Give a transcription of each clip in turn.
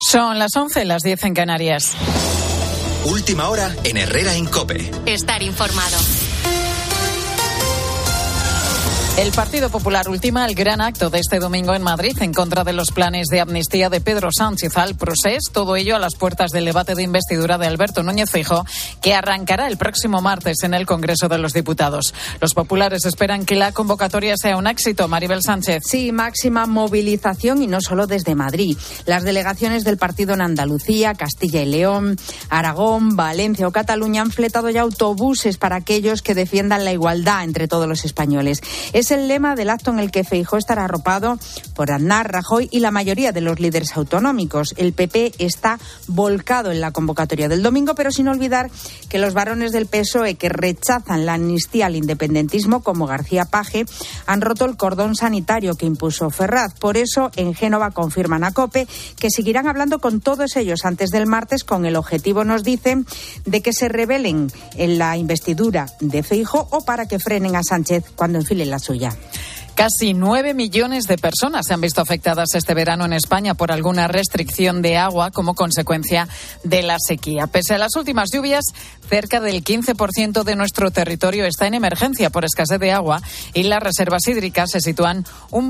Son las 11, las 10 en Canarias. Última hora en Herrera en COPE. Estar informado. El Partido Popular ultima el gran acto de este domingo en Madrid en contra de los planes de amnistía de Pedro Sánchez al Procés. Todo ello a las puertas del debate de investidura de Alberto Núñez Feijóo, que arrancará el próximo martes en el Congreso de los Diputados. Los populares esperan que la convocatoria sea un éxito. Maribel Sánchez. Sí, máxima movilización y no solo desde Madrid. Las delegaciones del partido en Andalucía, Castilla y León, Aragón, Valencia o Cataluña han fletado ya autobuses para aquellos que defiendan la igualdad entre todos los españoles. Es el lema del acto en el que Feijóo estará arropado por Aznar, Rajoy y la mayoría de los líderes autonómicos. El PP está volcado en la convocatoria del domingo, pero sin olvidar que los varones del PSOE que rechazan la amnistía al independentismo, como García Paje, han roto el cordón sanitario que impuso Ferraz. Por eso, en Génova confirman a COPE que seguirán hablando con todos ellos antes del martes, con el objetivo, nos dicen, de que se rebelen en la investidura de Feijóo o para que frenen a Sánchez cuando enfilen la suya. Casi 9 millones de personas se han visto afectadas este verano en España por alguna restricción de agua como consecuencia de la sequía. Pese a las últimas lluvias, cerca del 15% de nuestro territorio está en emergencia por escasez de agua y las reservas hídricas se sitúan un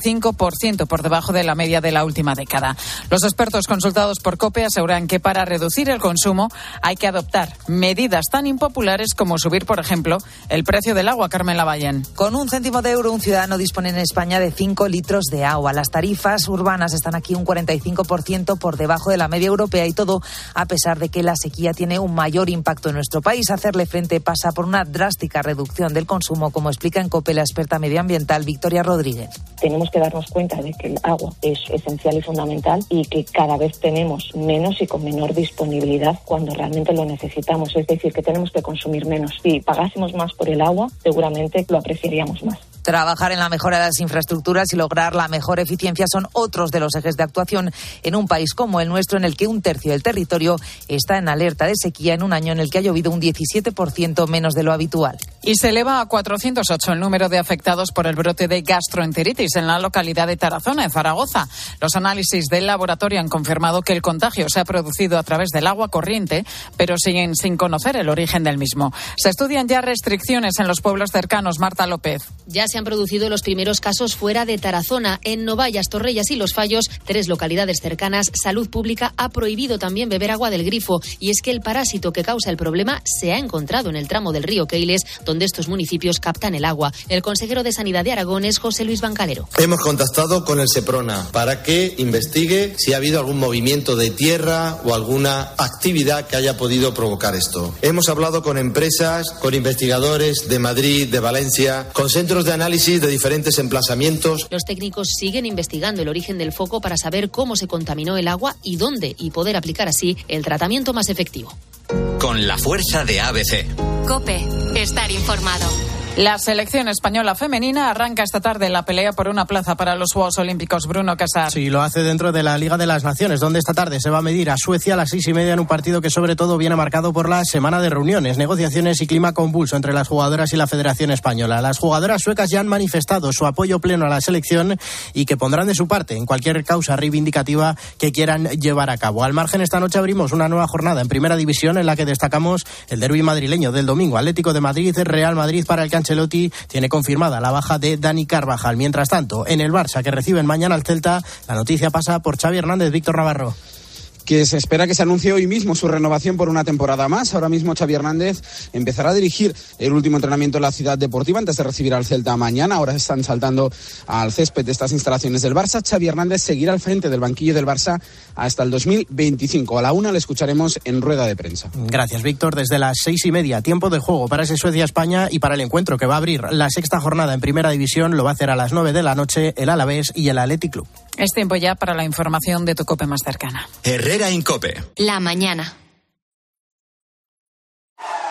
25% por debajo de la media de la última década. Los expertos consultados por COPE aseguran que para reducir el consumo hay que adoptar medidas tan impopulares como subir, por ejemplo, el precio del agua. Carmen Lavallén. Con 1 céntimo de euro, un ciudadano dispone en España de 5 litros de agua. Las tarifas urbanas están aquí un 45% por debajo de la media europea y todo a pesar de que la sequía tiene un mayor impacto en nuestro país. Hacerle frente pasa por una drástica reducción del consumo, como explica en COPE la experta medioambiental Victoria Rodríguez. Tenemos que darnos cuenta de que el agua es esencial y fundamental y que cada vez tenemos menos y con menor disponibilidad cuando realmente lo necesitamos. Es decir, que tenemos que consumir menos. Si pagásemos más por el agua, seguramente lo apreciaríamos más. Trabajar en la mejora de las infraestructuras y lograr la mejor eficiencia son otros de los ejes de actuación en un país como el nuestro, en el que 1/3 del territorio está en alerta de sequía en un año en el que ha llovido un 17% menos de lo habitual. Y se eleva a 408 el número de afectados por el brote de gastroenteritis en la localidad de Tarazona, en Zaragoza. Los análisis del laboratorio han confirmado que el contagio se ha producido a través del agua corriente, pero siguen sin conocer el origen del mismo. Se estudian ya restricciones en los pueblos cercanos. Marta López. Ya se han producido los primeros casos fuera de Tarazona. En Novallas, Torrellas y Los Fallos, 3 localidades cercanas, Salud Pública ha prohibido también beber agua del grifo. Y es que el parásito que causa el problema se ha encontrado en el tramo del río Keiles, donde estos municipios captan el agua. El consejero de Sanidad de Aragón es José Luis Bancalero. Hemos contactado con el Seprona para que investigue si ha habido algún movimiento de tierra o alguna actividad que haya podido provocar esto. Hemos hablado con empresas, con investigadores de Madrid, de Valencia, con centros de análisis de diferentes emplazamientos. Los técnicos siguen investigando el origen del foco para saber cómo se contaminó el agua y dónde, y poder aplicar así el tratamiento más efectivo. Con la fuerza de ABC. COPE. Estar informado. La selección española femenina arranca esta tarde la pelea por una plaza para los Juegos Olímpicos. Bruno Casar. Sí, lo hace dentro de la Liga de las Naciones, donde esta tarde se va a medir a Suecia a las 6:30 en un partido que sobre todo viene marcado por la semana de reuniones, negociaciones y clima convulso entre las jugadoras y la Federación Española. Las jugadoras suecas ya han manifestado su apoyo pleno a la selección y que pondrán de su parte en cualquier causa reivindicativa que quieran llevar a cabo. Al margen, esta noche abrimos una nueva jornada en Primera División en la que destacamos el derbi madrileño del domingo. Atlético de Madrid, Real Madrid. Para el que Ancelotti tiene confirmada la baja de Dani Carvajal. Mientras tanto, en el Barça, que reciben mañana al Celta, la noticia pasa por Xavi Hernández. Víctor Navarro. Que se espera que se anuncie hoy mismo su renovación por una temporada más. Ahora mismo Xavi Hernández empezará a dirigir el último entrenamiento en la Ciudad Deportiva antes de recibir al Celta mañana. Ahora están saltando al césped de estas instalaciones del Barça. Xavi Hernández seguirá al frente del banquillo del Barça hasta el 2025. A la 1 le escucharemos en rueda de prensa. Gracias, Víctor. Desde las 6:30, tiempo de juego para ese Suecia-España y para el encuentro que va a abrir la sexta jornada en Primera División. Lo va a hacer a las 9 de la noche el Alavés y el Athletic Club. Es tiempo ya para la información de tu COPE más cercana. Herrera en COPE. La mañana.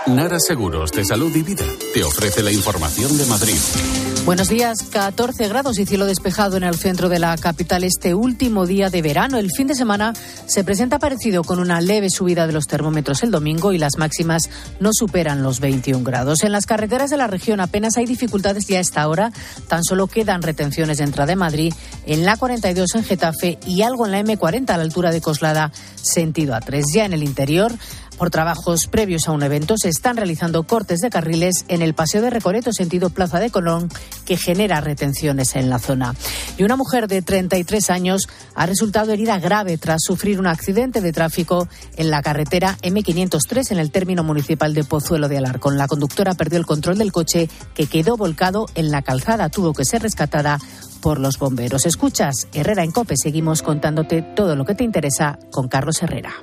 Nara Seguros de Salud y Vida te ofrece la información de Madrid. Buenos días, 14 grados y cielo despejado en el centro de la capital este último día de verano. El fin de semana se presenta parecido, con una leve subida de los termómetros el domingo y las máximas no superan los 21 grados. En las carreteras de la región apenas hay dificultades ya a esta hora, tan solo quedan retenciones de entrada de Madrid en la 42 en Getafe y algo en la M40 a la altura de Coslada, sentido A3. Ya en el interior, por trabajos previos a un evento, se están realizando cortes de carriles en el Paseo de Recoleto, sentido Plaza de Colón, que genera retenciones en la zona. Y una mujer de 33 años ha resultado herida grave tras sufrir un accidente de tráfico en la carretera M503 en el término municipal de Pozuelo de Alarcón. La conductora perdió el control del coche, que quedó volcado en la calzada. Tuvo que ser rescatada por los bomberos. Escuchas Herrera en COPE. Seguimos contándote todo lo que te interesa con Carlos Herrera.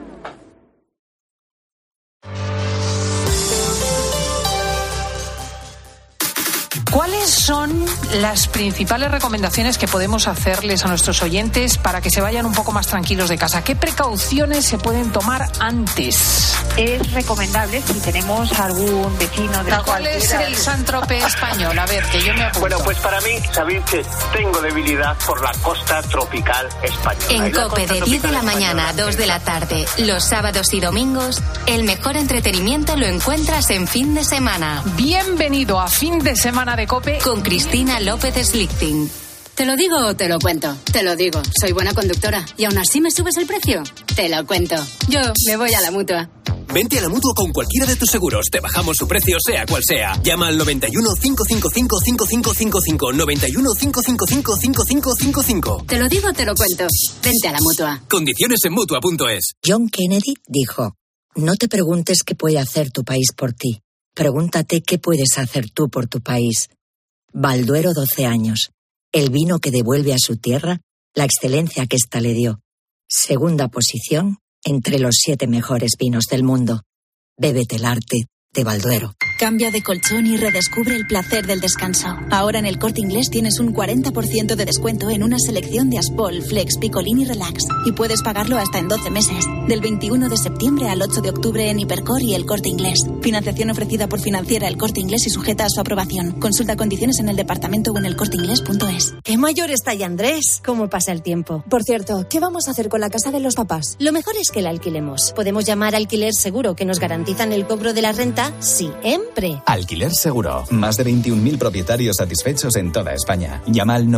¿Cuáles son las principales recomendaciones que podemos hacerles a nuestros oyentes para que se vayan un poco más tranquilos de casa? ¿Qué precauciones se pueden tomar antes? Es recomendable, si tenemos algún vecino de ¿Cuál es el Saint-Tropez español? A ver, que yo me apunto. Bueno, pues para mí, sabéis que tengo debilidad por la costa tropical española. En COPE, de 10 de la mañana a 2 de la tarde, los sábados y domingos, el mejor entretenimiento lo encuentras en Fin de Semana. Bienvenido a Fin de Semana de COPE con Cristina López Slichting. ¿Te lo digo o te lo cuento? Te lo digo, soy buena conductora. ¿Y aún así me subes el precio? Te lo cuento. Yo me voy a la Mutua. Vente a la Mutua con cualquiera de tus seguros. Te bajamos su precio, sea cual sea. Llama al 91 555 5555. 91 555 5555. Te lo digo, te lo cuento. Vente a la Mutua. Condiciones en Mutua.es. John Kennedy dijo: no te preguntes qué puede hacer tu país por ti. Pregúntate qué puedes hacer tú por tu país. Balduero 12 años. El vino que devuelve a su tierra la excelencia que ésta le dio. Segunda posición entre los 7 mejores vinos del mundo. Bébete el arte de Balduero. Cambia de colchón y redescubre el placer del descanso. Ahora en el Corte Inglés tienes un 40% de descuento en una selección de Aspol, Flex, Picolín y Relax. Y puedes pagarlo hasta en 12 meses. Del 21 de septiembre al 8 de octubre en Hipercor y el Corte Inglés. Financiación ofrecida por Financiera El Corte Inglés y sujeta a su aprobación. Consulta condiciones en el departamento o en elcorteinglés.es. ¡Qué mayor está ya Andrés! ¿Cómo pasa el tiempo? Por cierto, ¿qué vamos a hacer con la casa de los papás? Lo mejor es que la alquilemos. Podemos llamar a Alquiler Seguro, que nos garantizan el cobro de la renta siempre. Alquiler Seguro. Más de 21.000 propietarios satisfechos en toda España. Llama al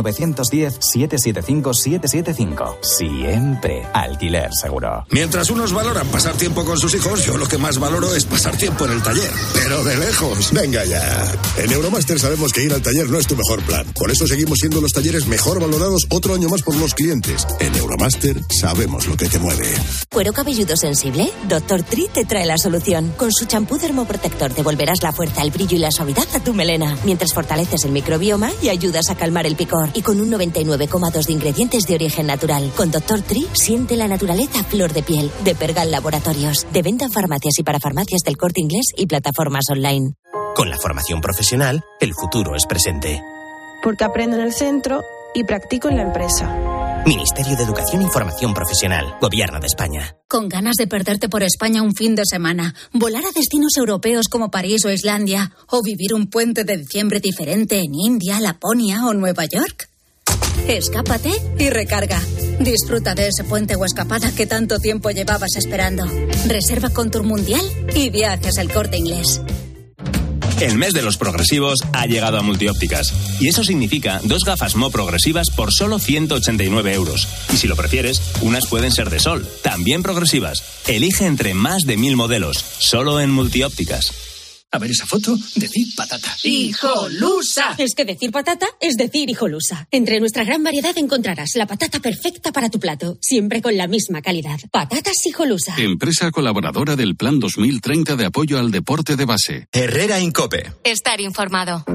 910-775-775. Siempre Alquiler Seguro. Mientras unos valoran pasar tiempo con sus hijos, yo lo que más valoro es pasar tiempo en el taller. Pero de lejos. Venga ya. En Euromaster sabemos que ir al taller no es tu mejor plan. Por eso seguimos siendo los talleres mejor valorados otro año más por los clientes. En Euromaster sabemos lo que te mueve. ¿Cuero cabelludo sensible? Dr. Tri te trae la solución. Con su champú dermoprotector devolverás la fuerza, el brillo y la suavidad a tu melena, mientras fortaleces el microbioma y ayudas a calmar el picor. Y con un 99,2 de ingredientes de origen natural. Con Dr. Tri siente la naturaleza a flor de piel. De Pergal Laboratorios. De venta en farmacias y para farmacias del Corte Inglés y plataformas online. Con la formación profesional, el futuro es presente. Porque aprendo en el centro y practico en la empresa. Ministerio de Educación y Formación Profesional. Gobierno de España. ¿Con ganas de perderte por España un fin de semana? ¿Volar a destinos europeos como París o Islandia? ¿O vivir un puente de diciembre diferente en India, Laponia o Nueva York? Escápate y recarga. Disfruta de ese puente o escapada que tanto tiempo llevabas esperando. Reserva con Tour Mundial y viajes El Corte Inglés. El mes de los progresivos ha llegado a Multiópticas. Y eso significa 2 gafas Mo progresivas por solo 189 euros. Y si lo prefieres, unas pueden ser de sol, también progresivas. Elige entre más de 1000 modelos, solo en Multiópticas. A ver esa foto, decir patata. ¡Hijolusa! Es que decir patata es decir hijolusa. Entre nuestra gran variedad encontrarás la patata perfecta para tu plato, siempre con la misma calidad. Patatas Hijolusa. Empresa colaboradora del Plan 2030 de apoyo al deporte de base. Herrera en COPE. Estar informado.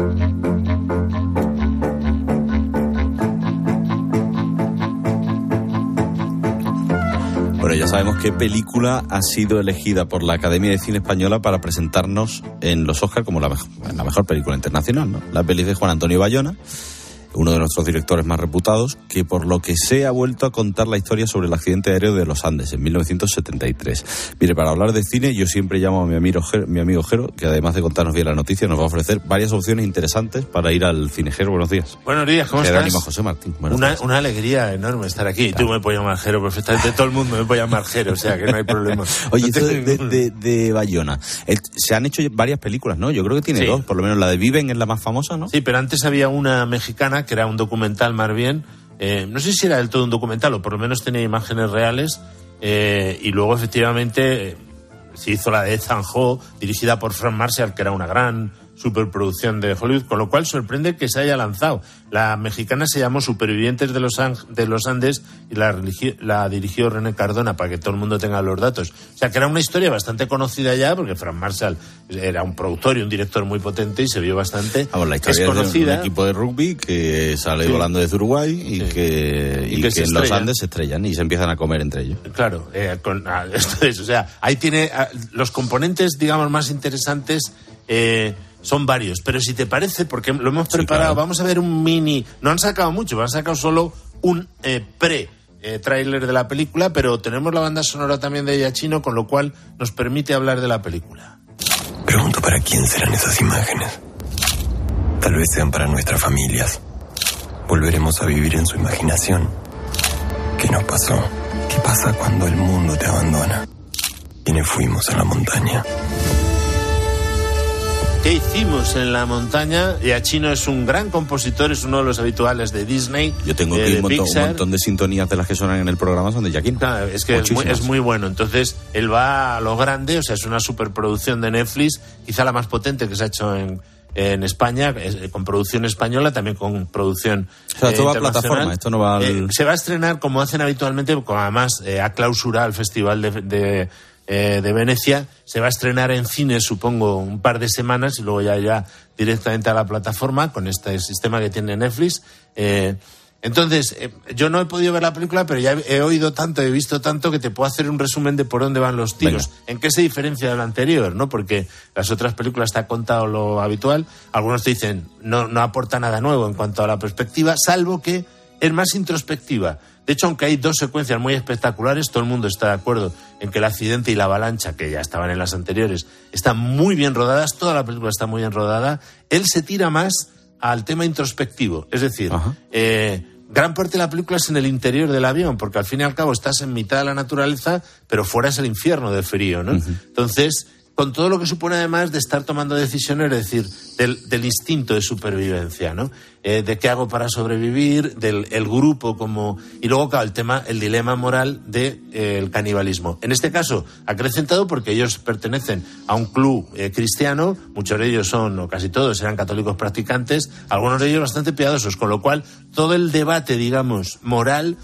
Bueno, ya sabemos qué película ha sido elegida por la Academia de Cine Española para presentarnos en los Oscar como la mejor película internacional, ¿no? La peli de Juan Antonio Bayona, uno de nuestros directores más reputados, que por lo que sé ha vuelto a contar la historia sobre el accidente aéreo de los Andes en 1973. Mire, para hablar de cine yo siempre llamo a mi amigo Jero, que además de contarnos bien la noticia nos va a ofrecer varias opciones interesantes para ir al cine. Jero, buenos días. Buenos días, ¿cómo Jerónimo estás? José Martín. Una alegría enorme estar aquí. Claro. Tú me puedes llamar Jero perfectamente, todo el mundo me puede llamar Jero, o sea que no hay problema. Oye, esto de Bayona, se han hecho varias películas, ¿no? Yo creo que tiene dos, por lo menos la de Viven es la más famosa, ¿no? Sí, pero antes había una mexicana que era un documental más bien, no sé si era del todo un documental o por lo menos tenía imágenes reales, y luego efectivamente se hizo la de Ethan Hawke, dirigida por Frank Marshall, que era una gran superproducción de Hollywood, con lo cual sorprende que se haya lanzado. La mexicana se llamó Supervivientes de los Andes y la dirigió René Cardona, para que todo el mundo tenga los datos. O sea, que era una historia bastante conocida ya, porque Frank Marshall era un productor y un director muy potente y se vio bastante. La historia es conocida. De un equipo de rugby que sale volando desde Uruguay y que en los Andes se estrellan y se empiezan a comer entre ellos. Claro, esto es, o sea, ahí tiene los componentes, digamos, más interesantes. Son varios, pero si te parece, porque lo hemos preparado, claro. Vamos a ver un mini. No han sacado mucho, han sacado solo un tráiler de la película, pero tenemos la banda sonora también de Giacchino, con lo cual nos permite hablar de la película. Pregunto para quién serán esas imágenes. Tal vez sean para nuestras familias. Volveremos a vivir en su imaginación. ¿Qué nos pasó? ¿Qué pasa cuando el mundo te abandona? ¿Quiénes fuimos a la montaña? ¿Qué hicimos en la montaña? Giacchino es un gran compositor, es uno de los habituales de Disney. Yo tengo aquí un montón de sintonías de las que suenan en el programa, son de Giacchino. Claro, es que es muy bueno. Entonces, él va a lo grande, o sea, es una superproducción de Netflix, quizá la más potente que se ha hecho en España, con producción española, también con producción esto va a plataforma, esto no va se va a estrenar, como hacen habitualmente, como además ha clausurado el Festival de Venecia. Se va a estrenar en cines, supongo, un par de semanas y luego ya directamente a la plataforma con este sistema que tiene Netflix. Entonces, yo no he podido ver la película, pero ya he oído tanto, he visto tanto que te puedo hacer un resumen de por dónde van los tiros. Venga. ¿En qué se diferencia de lo anterior? ¿No? Porque las otras películas te ha contado lo habitual. Algunos te dicen no aporta nada nuevo en cuanto a la perspectiva, salvo que es más introspectiva. De hecho, aunque hay dos secuencias muy espectaculares, todo el mundo está de acuerdo en que el accidente y la avalancha, que ya estaban en las anteriores, están muy bien rodadas, toda la película está muy bien rodada. Él se tira más al tema introspectivo, es decir, gran parte de la película es en el interior del avión, porque al fin y al cabo estás en mitad de la naturaleza, pero fuera es el infierno de frío, ¿no? Entonces, con todo lo que supone además de estar tomando decisiones, es decir, del instinto de supervivencia, ¿no? De qué hago para sobrevivir, del grupo como... Y luego, claro, el dilema moral del canibalismo. En este caso, acrecentado porque ellos pertenecen a un club cristiano, muchos de ellos son, o casi todos, eran católicos practicantes, algunos de ellos bastante piadosos, con lo cual todo el debate, digamos, moral,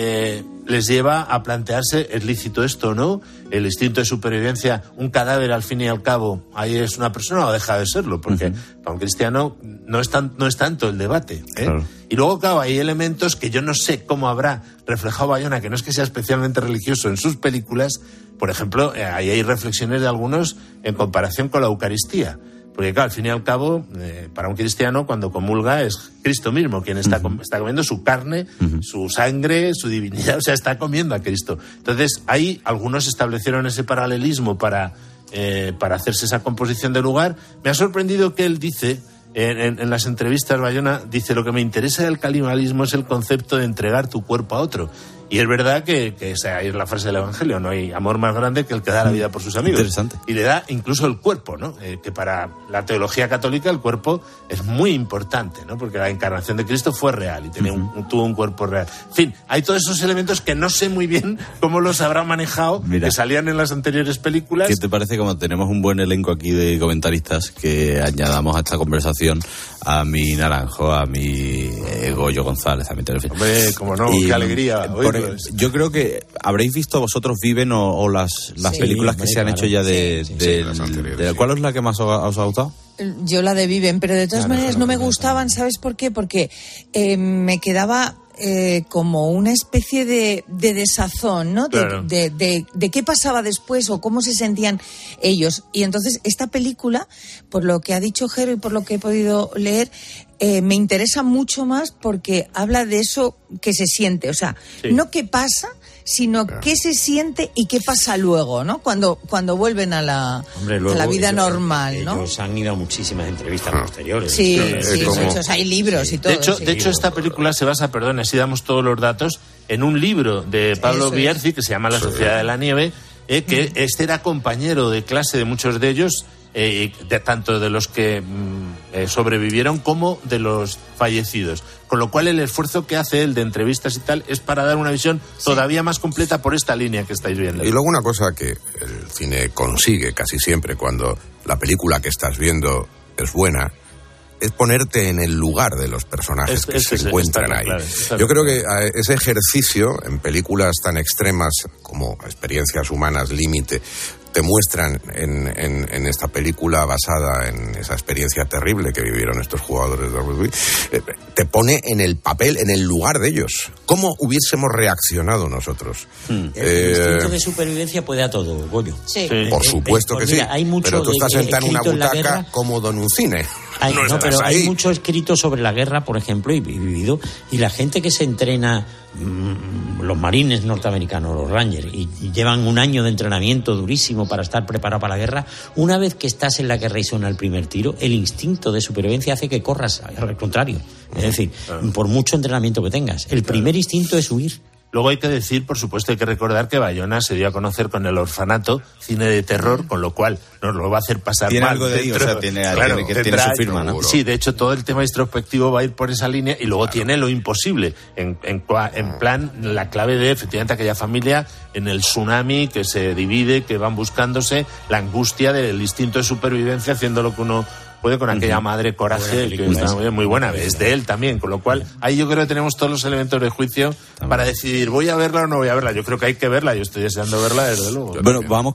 les lleva a plantearse, ¿es lícito esto o no? El instinto de supervivencia, un cadáver al fin y al cabo, ¿ahí es una persona o deja de serlo? Porque para un cristiano no es tanto el debate, Claro. Y luego, claro, hay elementos que yo no sé cómo habrá reflejado Bayona, que no es que sea especialmente religioso en sus películas. Por ejemplo, ahí hay reflexiones de algunos en comparación con la Eucaristía. Porque, claro, al fin y al cabo, para un cristiano, cuando comulga, es Cristo mismo quien está comiendo su carne, su sangre, su divinidad, o sea, está comiendo a Cristo. Entonces, ahí algunos establecieron ese paralelismo para hacerse esa composición de lugar. Me ha sorprendido que él dice, en las entrevistas, Bayona, dice, lo que me interesa del canibalismo es el concepto de entregar tu cuerpo a otro. Y es verdad que esa es la frase del Evangelio, no hay amor más grande que el que da la vida por sus amigos. Interesante. Y le da incluso el cuerpo, ¿no? Que para la teología católica el cuerpo es muy importante, ¿no? Porque la encarnación de Cristo fue real y tuvo un cuerpo real. En fin, hay todos esos elementos que no sé muy bien cómo los habrá manejado, que salían en las anteriores películas. ¿Qué te parece, como tenemos un buen elenco aquí de comentaristas, que añadamos a esta conversación a mi Naranjo, a mi Goyo González, a mi Telefilm? Hombre, cómo no, qué alegría. Yo creo que habréis visto vosotros Viven o las películas que se han hecho ya ¿cuál es la que más os ha gustado? Yo la de Viven, pero de todas maneras no me gustaban, ¿sabes por qué? Porque me quedaba como una especie de desazón, ¿no? Claro. De qué pasaba después o cómo se sentían ellos. Y entonces esta película, por lo que ha dicho Jero y por lo que he podido leer, me interesa mucho más porque habla de eso que se siente. O sea, no qué pasa, sino qué se siente y qué pasa luego, ¿no? Cuando vuelven a la vida normal, ¿no? Ellos han ido a muchísimas entrevistas posteriores. Sí, hay libros y todo. De hecho, esta película se basa, perdón, así damos todos los datos, en un libro de Pablo Bierzi que se llama La Sociedad de la Nieve, que este era compañero de clase de muchos de ellos, tanto de los que sobrevivieron como de los fallecidos. Con lo cual el esfuerzo que hace él de entrevistas y tal es para dar una visión todavía más completa por esta línea que estáis viendo. Y luego una cosa que el cine consigue casi siempre cuando la película que estás viendo es buena, es ponerte en el lugar de los personajes que se encuentran ahí. Claro. Yo creo que ese ejercicio en películas tan extremas como Experiencias Humanas Límite te muestran en esta película basada en esa experiencia terrible que vivieron estos jugadores de rugby, te pone en el papel, en el lugar de ellos. ¿Cómo hubiésemos reaccionado nosotros? El instinto de supervivencia puede a todo, Goyo. Sí. Por supuesto que mira, hay mucho pero tú estás sentado en una butaca cómodo en un cine. Pero hay mucho escrito sobre la guerra, por ejemplo, y vivido, y la gente que se entrena, los marines norteamericanos, los Rangers, y llevan un año de entrenamiento durísimo para estar preparado para la guerra, una vez que estás en la guerra y suena el primer tiro, el instinto de supervivencia hace que corras, al contrario. Es decir, por mucho entrenamiento que tengas, el primer instinto es huir. Luego hay que decir, por supuesto, hay que recordar que Bayona se dio a conocer con El Orfanato, cine de terror, con lo cual nos lo va a hacer pasar ¿Tiene mal. Algo de ahí, o sea, tiene su firma, ¿no? Sí, de hecho, todo el tema introspectivo va a ir por esa línea y luego tiene lo imposible. En plan, la clave de, efectivamente, aquella familia en el tsunami que se divide, que van buscándose, la angustia del instinto de supervivencia, haciendo lo que uno puede con aquella madre coraje que está muy buena, es de él también, con lo cual ahí yo creo que tenemos todos los elementos de juicio para decidir, ¿voy a verla o no voy a verla? Yo creo que hay que verla, yo estoy deseando verla desde luego. Bueno, vamos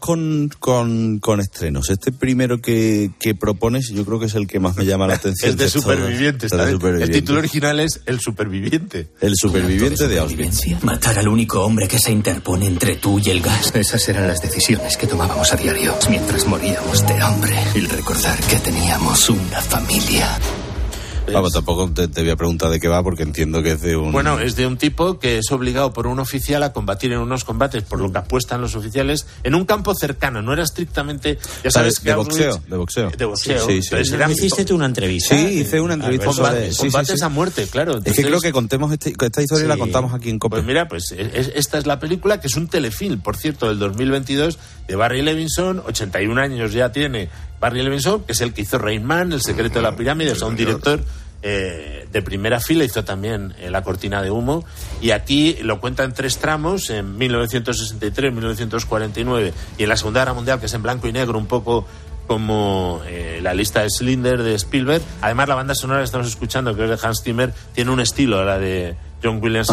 con estrenos. Este primero que propones yo creo que es el que más me llama la atención. Es de Supervivientes, el título original es El Superviviente. El Superviviente de Auschwitz. Matar al único hombre que se interpone entre tú y el gas. Esas eran las decisiones que tomábamos a diario mientras moríamos de hambre. Y recordar que teníamos una familia. Vamos, tampoco te voy a preguntar de qué va porque entiendo que es de un... Bueno, es de un tipo que es obligado por un oficial a combatir en unos combates por lo que apuestan los oficiales en un campo cercano, no era estrictamente... Ya sabes que de boxeo. De boxeo. Sí. ¿Hiciste tú una entrevista? Sí, hice una entrevista. Combates a muerte, claro. Entonces, es que creo que contemos esta historia y la contamos aquí en COPE. Pues mira, esta es la película, que es un telefilm, por cierto, del 2022, de Barry Levinson, 81 años ya tiene Barry Levinson, que es el que hizo Rain Man, El secreto de la pirámide, es un director de primera fila, hizo también La cortina de humo, y aquí lo cuenta en 3 tramos, en 1963, 1949 y en la Segunda Guerra Mundial, que es en blanco y negro, un poco como la lista de Schindler de Spielberg. Además, la banda sonora que estamos escuchando, que es de Hans Zimmer, tiene un estilo a la de John Williams.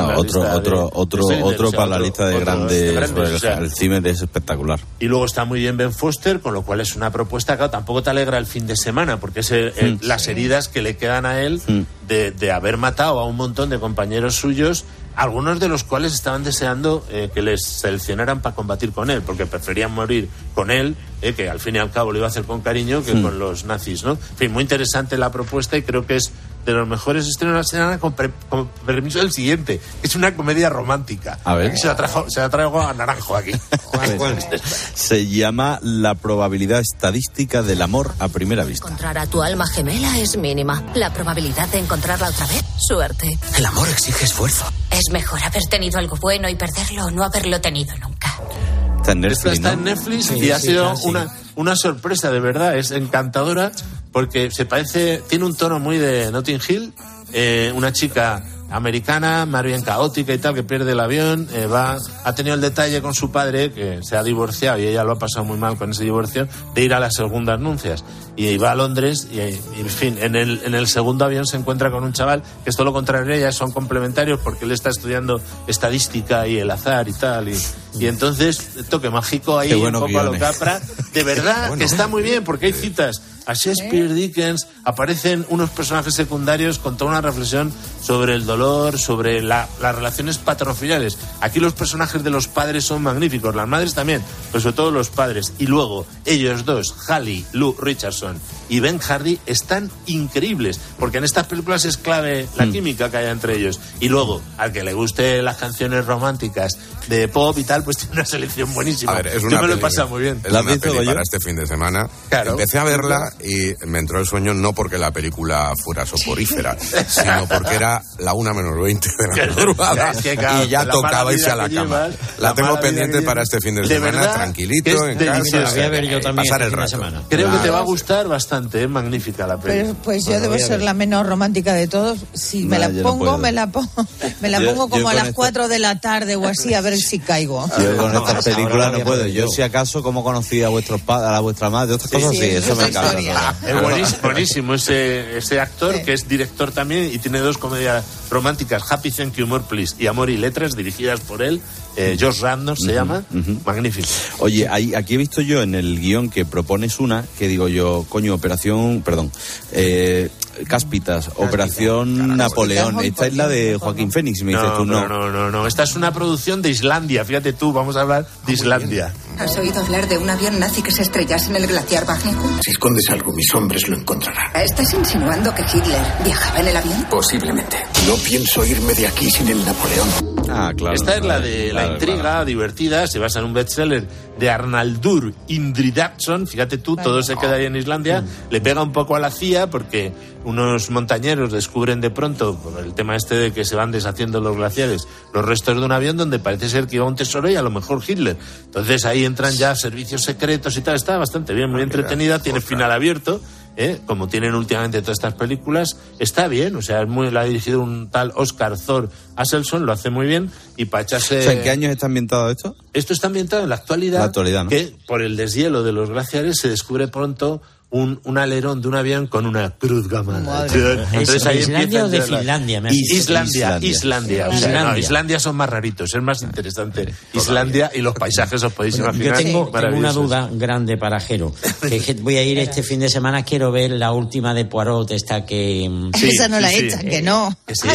Otro para la lista de grandes. El Zimmer es espectacular. Y luego está muy bien Ben Foster, con lo cual es una propuesta que tampoco te alegra el fin de semana, porque es las heridas que le quedan a él de haber matado a un montón de compañeros suyos, algunos de los cuales estaban deseando que les seleccionaran para combatir con él, porque preferían morir con él, que al fin y al cabo lo iba a hacer con cariño, que con los nazis, ¿no? En fin, muy interesante la propuesta y creo que es de los mejores estrenos de la semana, con permiso del siguiente, que es una comedia romántica. A ver. Se la traigo a Naranjo aquí. Se llama La probabilidad estadística del amor a primera vista. Encontrar a tu alma gemela es mínima. La probabilidad de encontrarla otra vez, suerte. El amor exige esfuerzo. Es mejor haber tenido algo bueno y perderlo o no haberlo tenido nunca. Está en Netflix y ha sido una sorpresa, de verdad. Es encantadora porque tiene un tono muy de Notting Hill. Una chica americana, más bien caótica y tal, que pierde el avión, ha tenido el detalle con su padre, que se ha divorciado y ella lo ha pasado muy mal con ese divorcio, de ir a las segundas nupcias. Y va a Londres y en fin, en el segundo avión se encuentra con un chaval que es todo lo contrario a ella, son complementarios porque él está estudiando estadística y el azar y tal, y Y entonces, toque mágico ahí, un poco a lo Capra. De verdad que está muy bien, porque hay citas a Shakespeare, Dickens, aparecen unos personajes secundarios con toda una reflexión sobre el dolor, sobre las relaciones paternofiliales. Aquí los personajes de los padres son magníficos, las madres también, pero sobre todo los padres. Y luego, ellos dos, Halle, Lou Richardson y Ben Hardy, están increíbles, porque en estas películas es clave la química que hay entre ellos. Y luego, al que le guste las canciones románticas de pop y tal, pues tiene una selección buenísima. A ver, es yo una me lo he peli, pasado muy bien. Es una peli para este fin de semana. Claro. Empecé a verla y me entró el sueño no porque la película fuera soporífera, sino porque era la 1:20 de la madrugada y ya tocaba irse a la cama. La tengo pendiente para este fin de semana, tranquilito, en casa, pasar el rato. Creo que te va a gustar bastante, es magnífica la película. Pues yo debo ser la menos romántica de todos. Si me la pongo, me la pongo como a las 4 de la tarde o así, a ver si caigo. Yo con estas películas no puedo. Yo, si acaso, como conocí a vuestros padres, a vuestra madre, otras cosas, sí, eso me encanta. Es buenísimo ese actor, que es director también y tiene 2 comedias románticas, Happy Thank You More Please y Amor y Letras, dirigidas por él. Josh Radnor se llama. Magnífico. Oye, aquí he visto yo en el guión que propones una, que digo yo, Cáspitas, Operación Napoleón. Esta es la de Joaquín Phoenix, me dices tú. No. Esta es una producción de Islandia. Fíjate tú, vamos a hablar de Islandia. ¿Has oído hablar de un avión nazi que se estrellase en el glaciar Vatnajökull? Si escondes algo, mis hombres lo encontrarán. ¿Estás insinuando que Hitler viajaba en el avión? Posiblemente. No pienso irme de aquí sin el Napoleón. Ah, claro. Esta es la de la intriga divertida, se basa en un bestseller de Arnaldur Indridason. Fíjate tú, todo se queda ahí en Islandia. Le pega un poco a la CIA porque unos montañeros descubren de pronto, por el tema este de que se van deshaciendo los glaciares, los restos de un avión donde parece ser que iba un tesoro y a lo mejor Hitler. Entonces ahí entran ya servicios secretos y tal. Está bastante bien, muy entretenida, tiene final abierto. Como tienen últimamente todas estas películas, está bien, o sea, la ha dirigido un tal Oscar Thor Axelsson, lo hace muy bien, y para echarse... O sea, ¿en qué años está ambientado esto? Esto está ambientado en la actualidad, ¿no? Que por el deshielo de los glaciares se descubre pronto un alerón de un avión con una cruz gamada. ¿Es de Islandia o de Finlandia? Islandia. O sea, no, Islandia son más raritos, es más interesante. Islandia y los paisajes os podéis imaginar. Yo tengo una duda grande para Jero. Que voy a ir este fin de semana, quiero ver la última de Poirot, esta que... esa no la echan, que no.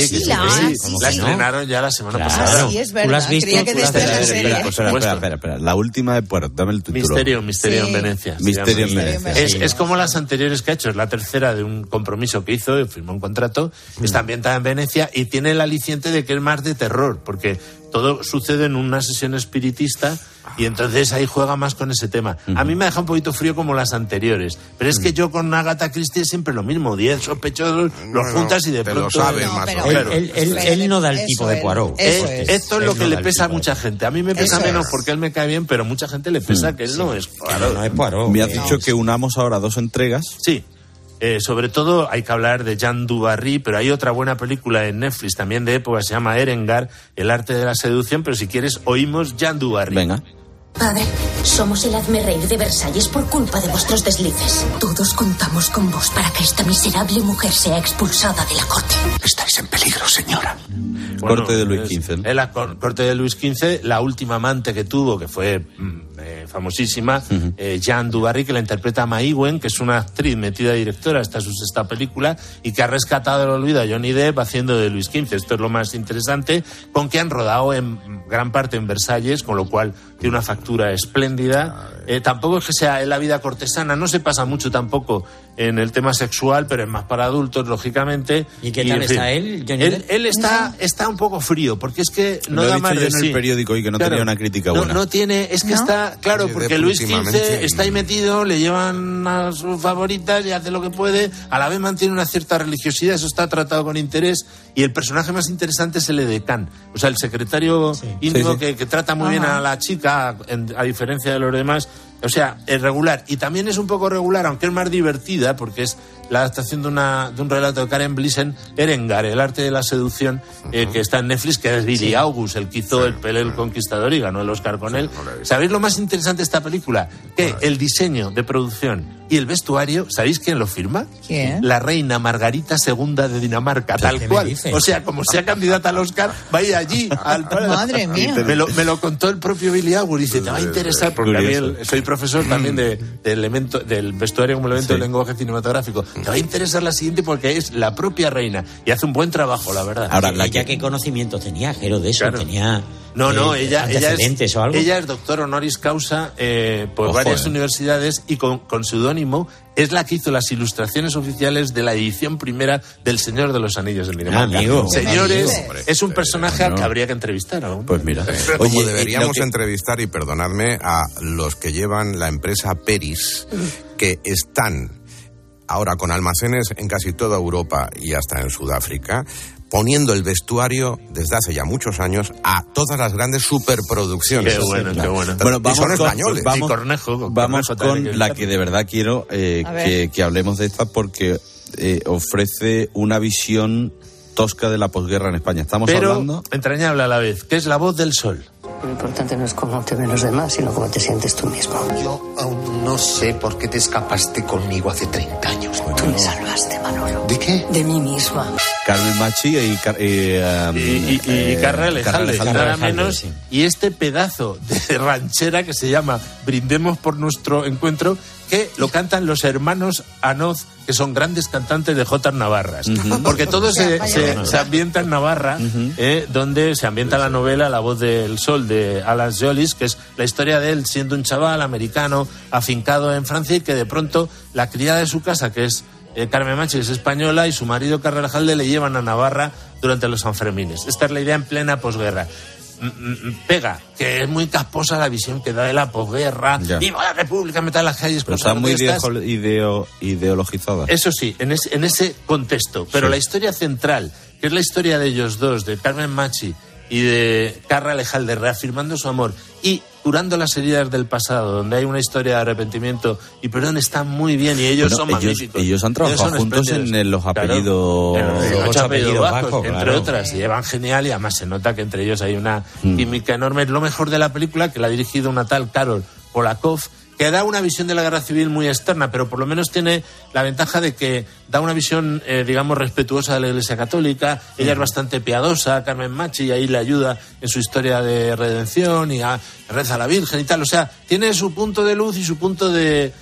La estrenaron ya la semana pasada. Sí, es verdad. ¿Tú la has visto? Creía que Espera. La última de Poirot, dame el título. Misterio en Venecia. Misterio en Venecia. Es como las anteriores que ha hecho, es la tercera de un compromiso que hizo, firmó un contrato, está ambientada en Venecia y tiene el aliciente de que es más de terror, porque todo sucede en una sesión espiritista y entonces ahí juega más con ese tema. A mí me deja un poquito frío como las anteriores, pero es que yo con Agatha Christie es siempre lo mismo, 10 sospechosos, los juntas y de pronto... Lo saben más o menos. Él no da el tipo de Poirot. Esto es lo que le pesa a mucha gente. A mí me pesa menos porque él me cae bien, pero mucha gente le pesa que él no es Poirot. No es Poirot. Me has dicho que unamos ahora 2 entregas. Sí. Sobre todo hay que hablar de Jean du Barry, pero hay otra buena película en Netflix también de época, se llama Erengar, el arte de la seducción, pero si quieres oímos Jean du Barry. Venga. Padre, somos el hazme-reír de Versalles por culpa de vuestros deslices. Todos contamos con vos para que esta miserable mujer sea expulsada de la corte. Estáis en peligro, señora. Corte de Luis XV. En la corte de Luis XV, la última amante que tuvo, que fue famosísima, Jean du Barry, que la interpreta Mae Wen, que es una actriz metida directora, esta es su sexta película, y que ha rescatado del olvido a Johnny Depp haciendo de Luis XV. Esto es lo más interesante, con que han rodado en gran parte en Versalles, con lo cual tiene una factura espléndida. Tampoco es que sea en la vida cortesana, no se pasa mucho tampoco en el tema sexual, pero es más para adultos, lógicamente. ¿Y qué tal está él, Johnny Depp? Él está un poco frío, porque es que no da más de sí. Lo he visto yo en el periódico y que no tenía una crítica buena. No tiene, es que está, claro, porque Luis XV está ahí metido, le llevan a sus favoritas y hace lo que puede, a la vez mantiene una cierta religiosidad, eso está tratado con interés, y el personaje más interesante es el edecán, o sea, el secretario íntimo que trata muy bien a la chica, a diferencia de los demás. O sea, es regular. Y también es un poco regular, aunque es más divertida, porque es la adaptación de un relato de Karen Blixen, Erengar, el arte de la seducción, que está en Netflix, que es Billy August, el que hizo El Pelé el Conquistador y ganó el Oscar con él. ¿Sabéis lo más interesante de esta película? Que el diseño de producción y el vestuario, ¿sabéis quién lo firma? ¿Quién? La reina Margarita II de Dinamarca, tal cual. O sea, como sea candidata al Oscar, vaya allí. Madre mía. Me lo contó el propio Billy August. Dice, te va a interesar, porque a mí soy profesor también del vestuario como elemento del lenguaje cinematográfico. Te va a interesar la siguiente porque es la propia reina y hace un buen trabajo, la verdad. Ahora, ¿ella qué conocimiento tenía, Jero, de eso? Claro. Tenía... ella es doctor honoris causa por varias universidades y con seudónimo es la que hizo las ilustraciones oficiales de la edición primera del Señor de los Anillos en Dinamarca. Amigo. Señores, es un personaje al que habría que entrevistar aún. Pues mira. Oye, deberíamos entrevistar, y perdonadme, a los que llevan la empresa Peris, que están ahora con almacenes en casi toda Europa y hasta en Sudáfrica, poniendo el vestuario desde hace ya muchos años a todas las grandes superproducciones. Qué bueno. Bueno, y son españoles. Vamos con la que de verdad quiero que hablemos de esta, porque ofrece una visión tosca de la posguerra en España. Estamos hablando... entrañable a la vez, que es La Voz del Sol. Lo importante no es cómo te ven los demás, sino cómo te sientes tú mismo. Yo aún no sé por qué te escapaste conmigo hace 30 años. Tú me salvaste, Manolo. ¿De qué? De mí misma. Carmen Machi y Carra Alejalde, nada menos. Sí. Y este pedazo de ranchera que se llama Brindemos por nuestro encuentro, que lo cantan los hermanos Anoz, que son grandes cantantes de Jotas Navarras. Porque todo se ambienta en Navarra, donde se ambienta la novela La Voz del Sol de Alan Jolis, que es la historia de él siendo un chaval americano afincado en Francia y que de pronto la criada de su casa, que es Carmen Machi, es española, y su marido Carra Alejalde le llevan a Navarra durante los Sanfermines. Esta es la idea en plena posguerra. Pega, que es muy casposa la visión que da de la posguerra. ¡Viva la República! Meter en las calles. Pero está muy ideologizada. Eso sí, en ese contexto. Pero la historia central, que es la historia de ellos dos, de Carmen Machi y de Carra Alejalde, reafirmando su amor y curando las heridas del pasado, donde hay una historia de arrepentimiento y perdón, está muy bien, y ellos son magníficos. Ellos han trabajado juntos en los apellidos... Claro, los apellidos bajos, entre otras, y llevan genial, y además se nota que entre ellos hay una química enorme. Lo mejor de la película, que la ha dirigido una tal Karol Polakov, que da una visión de la guerra civil muy externa, pero por lo menos tiene la ventaja de que da una visión, digamos, respetuosa de la Iglesia Católica. Ella es bastante piadosa, Carmen Machi, y ahí le ayuda en su historia de redención y reza a la Virgen y tal. O sea, tiene su punto de luz y su punto de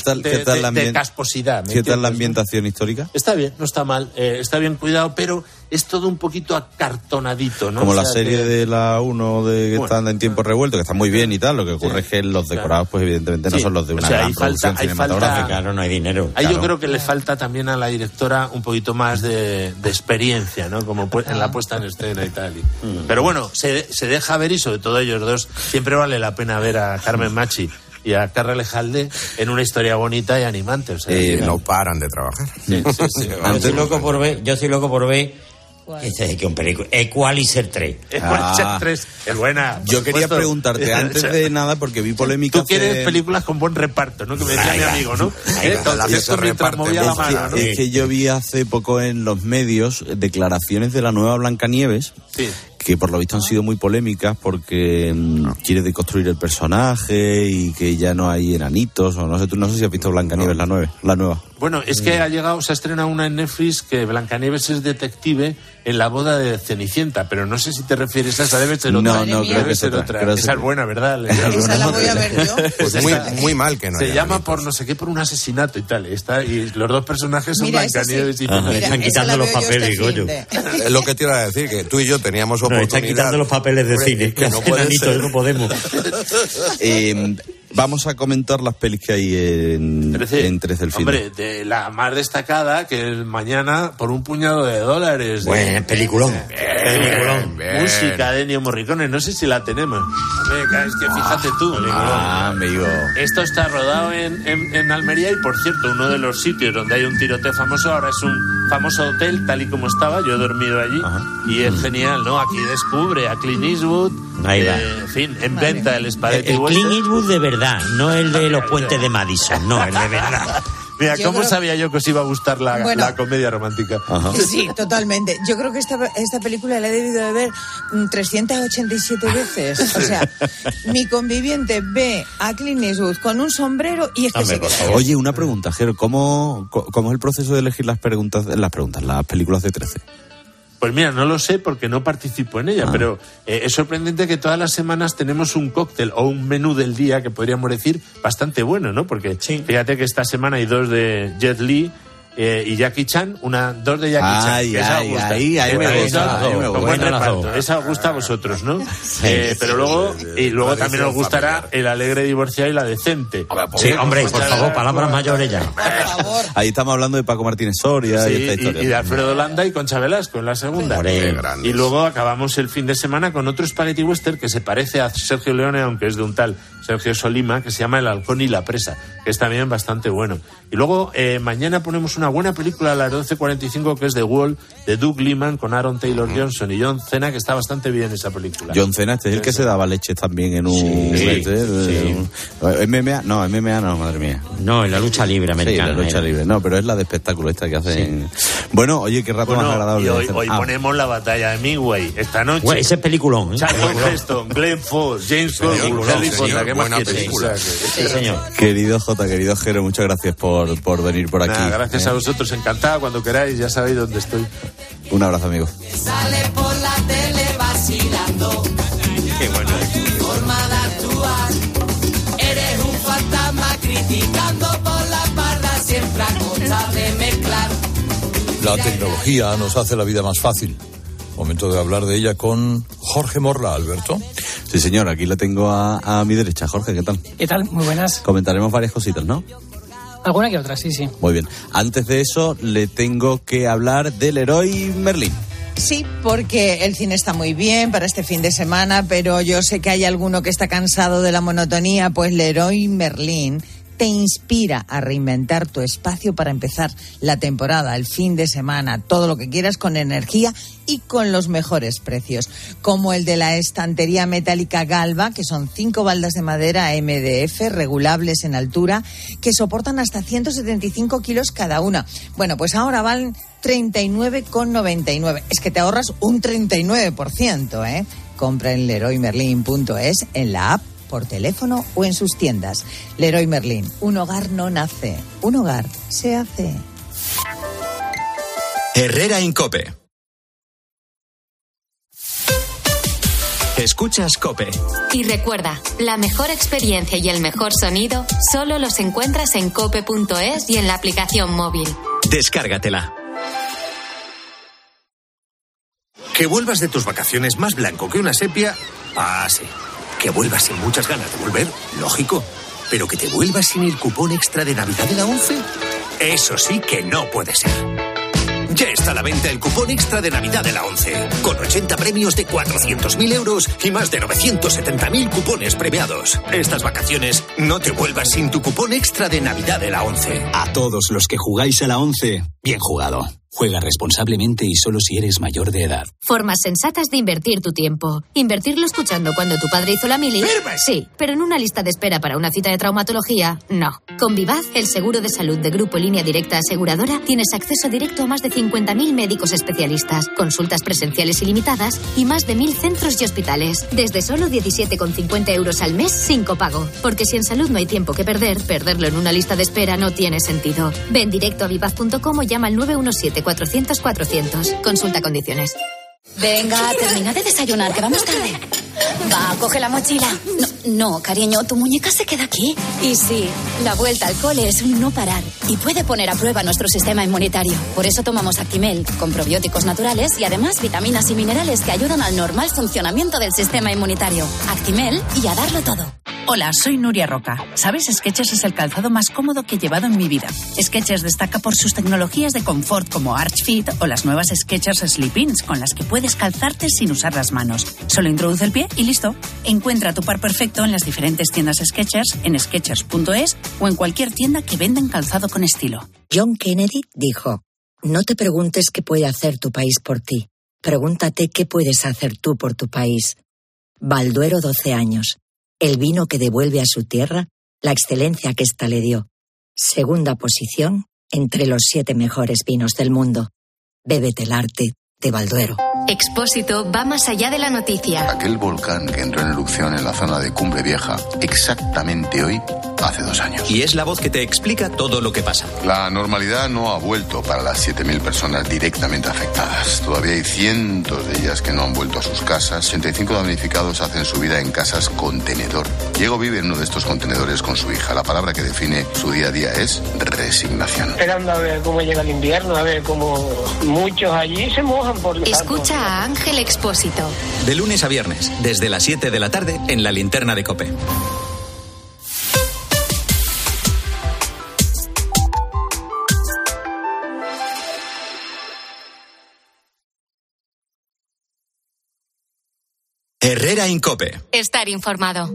casposidad. ¿Qué tal la ambientación histórica? Está bien, no está mal, está bien cuidado, pero es todo un poquito acartonadito, ¿no? Como la serie de la 1 que están en tiempo revuelto, que está muy bien y tal, lo que ocurre es que los decorados, pues evidentemente no son los de una gran producción cinematográfica. Claro, no hay dinero. Ahí yo creo que le falta también a la directora un poquito más de experiencia, ¿no? Como en la puesta en escena y tal. Pero bueno, se deja ver, y sobre todo ellos dos, siempre vale la pena ver a Carmen Machi y a Carra Alejalde en una historia bonita y animante. O sea, no paran de trabajar. Sí. Yo estoy loco por ver que un película Equalizer 3. Equalizer 3, es buena. Yo quería preguntarte, antes de nada, porque vi polémica... Tú quieres películas con buen reparto, ¿no? Que me decía mi amigo, ¿no? Esto mientras movía la mano, ¿no? Es que yo vi hace poco en los medios declaraciones de la nueva Blancanieves, que por lo visto han sido muy polémicas porque quiere deconstruir el personaje y que ya no hay enanitos, o no sé si has visto Blancanieves, la nueva. Bueno, es que se ha estrenado una en Netflix que Blancanieves es detective en la boda de Cenicienta, pero no sé si te refieres a esa, debe ser otra. No, creo que ser otra. Esa es buena, ¿verdad? Esa la voy a ver yo. Pues muy mal que no. Se llama por no sé qué, por un asesinato y tal. Y los dos personajes son Blancanieves y están quitando los papeles, Goyo. Es lo que te iba a decir, que tú y yo teníamos oportunidad. Están quitando los papeles de cine. Que no puede ser. No podemos. Vamos a comentar las pelis que hay en 13 el fin. Hombre, de la más destacada, que es Mañana por un puñado de dólares. Buen peliculón. Música de Ennio Morricone, no sé si la tenemos. Venga, es que fíjate tú. Amigo. Esto está rodado en Almería, y por cierto, uno de los sitios donde hay un tiroteo famoso ahora es un famoso hotel, tal y como estaba. Yo he dormido allí. Y es genial, ¿no? Aquí descubre a Clint Eastwood. Ahí va. En fin, inventa el Spaghetti el Western. Clint Eastwood de verdad, no el de los puentes de Madison, no, el de verdad. Mira, ¿cómo sabía yo que os iba a gustar la comedia romántica? Ajá. Sí, totalmente. Yo creo que esta película la he debido de ver 387 veces. O sea, mi conviviente ve a Clint Eastwood con un sombrero y es que se queda. Oye, una pregunta, Jero, ¿cómo es el proceso de elegir las películas de 13? Pues mira, no lo sé porque no participo en ella, pero es sorprendente que todas las semanas tenemos un cóctel o un menú del día que podríamos decir bastante bueno, ¿no? Porque fíjate que esta semana hay 2 de Jet Li y Jackie Chan, 2 de Jackie Chan. Ahí me gusta. Esa os gusta a vosotros, ¿no? Pero luego también os gustará El alegre divorciado y La decente. Sí, hombre, por favor, palabras mayores ya. Ahí estamos hablando de Paco Martínez Soria y esta historia. Y de Alfredo Landa y Concha Velasco en la segunda. Y luego acabamos el fin de semana con otro spaghetti western que se parece a Sergio Leone, aunque es de un tal Sergio Solima, que se llama El halcón y la presa, que es también bastante bueno. Y luego mañana ponemos una buena película a las 12:45 que es The Wall, de Doug Liman, con Aaron Taylor Johnson y John Cena, que está bastante bien esa película. John Cena, es el que se daba leche también en un... MMA no, madre mía. No, en la lucha libre americana. Sí, la lucha libre. No, pero es la de espectáculo esta que hacen... Sí. Bueno, oye, qué rato más agradable. Y hoy ponemos la batalla de Midway. Esta noche... ese es peliculón. Charlton Heston, Glenn Ford, James Coburn, Harry Potter. ¿Qué más quieres? Sí, señor. Querido Jota, querido Jero, muchas gracias por venir por aquí. Gracias a vosotros, encantada, cuando queráis, ya sabéis dónde estoy. Un abrazo, amigo. Sale por la tele vacilando. Qué bueno. Forma de actuar. Eres un fantasma criticando por la parda, siempre a costa de mezclar. La tecnología nos hace la vida más fácil. Momento de hablar de ella con Jorge Morla, Alberto. Sí, señor, aquí le tengo a mi derecha. Jorge, ¿qué tal? ¿Qué tal? Muy buenas. Comentaremos varias cositas, ¿no? Alguna que otra, sí. Muy bien. Antes de eso, le tengo que hablar del Leroy Merlin. Sí, porque el cine está muy bien para este fin de semana, pero yo sé que hay alguno que está cansado de la monotonía, pues Leroy Merlin te inspira a reinventar tu espacio para empezar la temporada, el fin de semana, todo lo que quieras con energía y con los mejores precios, como el de la estantería metálica Galva, que son 5 baldas de madera MDF regulables en altura que soportan hasta 175 kilos cada una. Bueno, pues ahora valen 39,99. Es que te ahorras un 39%, ¿eh? Compra en leroymerlin.es, en la app, por teléfono o en sus tiendas. Leroy Merlin, un hogar no nace, un hogar se hace. Herrera en COPE. Escuchas COPE. Y recuerda, la mejor experiencia y el mejor sonido solo los encuentras en cope.es y en la aplicación móvil. Descárgatela. Que vuelvas de tus vacaciones más blanco que una sepia. Ah, sí. Que vuelvas sin muchas ganas de volver, lógico. Pero que te vuelvas sin el cupón extra de Navidad de la ONCE, eso sí que no puede ser. Ya está a la venta el cupón extra de Navidad de la ONCE, con 80 premios de 400.000 euros y más de 970.000 cupones premiados. Estas vacaciones no te vuelvas sin tu cupón extra de Navidad de la ONCE. A todos los que jugáis a la ONCE, bien jugado. Juega responsablemente y solo si eres mayor de edad. Formas sensatas de invertir tu tiempo. Invertirlo escuchando cuando tu padre hizo la mili. ¡Firmes! Sí, pero en una lista de espera para una cita de traumatología, no. Con Vivaz, el seguro de salud de Grupo Línea Directa Aseguradora, tienes acceso directo a más de 50.000 médicos especialistas, consultas presenciales ilimitadas y más de 1.000 centros y hospitales. Desde solo 17,50 euros al mes sin copago. Porque si en salud no hay tiempo que perder, perderlo en una lista de espera no tiene sentido. Ven directo a vivaz.com o llama al 917-400-400. Consulta condiciones. Venga, termina de desayunar, que vamos tarde. Va, coge la mochila. No, cariño, tu muñeca se queda aquí. Y sí, la vuelta al cole es un no parar y puede poner a prueba nuestro sistema inmunitario. Por eso tomamos Actimel, con probióticos naturales y además vitaminas y minerales que ayudan al normal funcionamiento del sistema inmunitario. Actimel y a darlo todo. Hola, soy Nuria Roca. ¿Sabes? Skechers es el calzado más cómodo que he llevado en mi vida. Skechers destaca por sus tecnologías de confort como Arch Fit o las nuevas Skechers Slip-ins con las que puedes calzarte sin usar las manos. Solo introduce el pie y listo. Encuentra tu par perfecto en las diferentes tiendas Skechers, en Skechers.es o en cualquier tienda que vendan calzado con estilo. John Kennedy dijo: no te preguntes qué puede hacer tu país por ti. Pregúntate qué puedes hacer tú por tu país. Balduero 12 años. El vino que devuelve a su tierra la excelencia que ésta le dio. Segunda posición entre los 7 mejores vinos del mundo. Bébete el arte de Balduero. Expósito va más allá de la noticia. Aquel volcán que entró en erupción en la zona de Cumbre Vieja exactamente hoy hace 2 años. Y es la voz que te explica todo lo que pasa. La normalidad no ha vuelto para las 7.000 personas directamente afectadas. Todavía hay cientos de ellas que no han vuelto a sus casas. 85 damnificados hacen su vida en casas contenedor. Diego vive en uno de estos contenedores con su hija. La palabra que define su día a día es resignación. Esperando a ver cómo llega el invierno, a ver cómo muchos allí se mojan por el Escucha a Ángel Expósito. De lunes a viernes, desde las 7 de la tarde, en la Linterna de COPE. Herrera en COPE. Estar informado.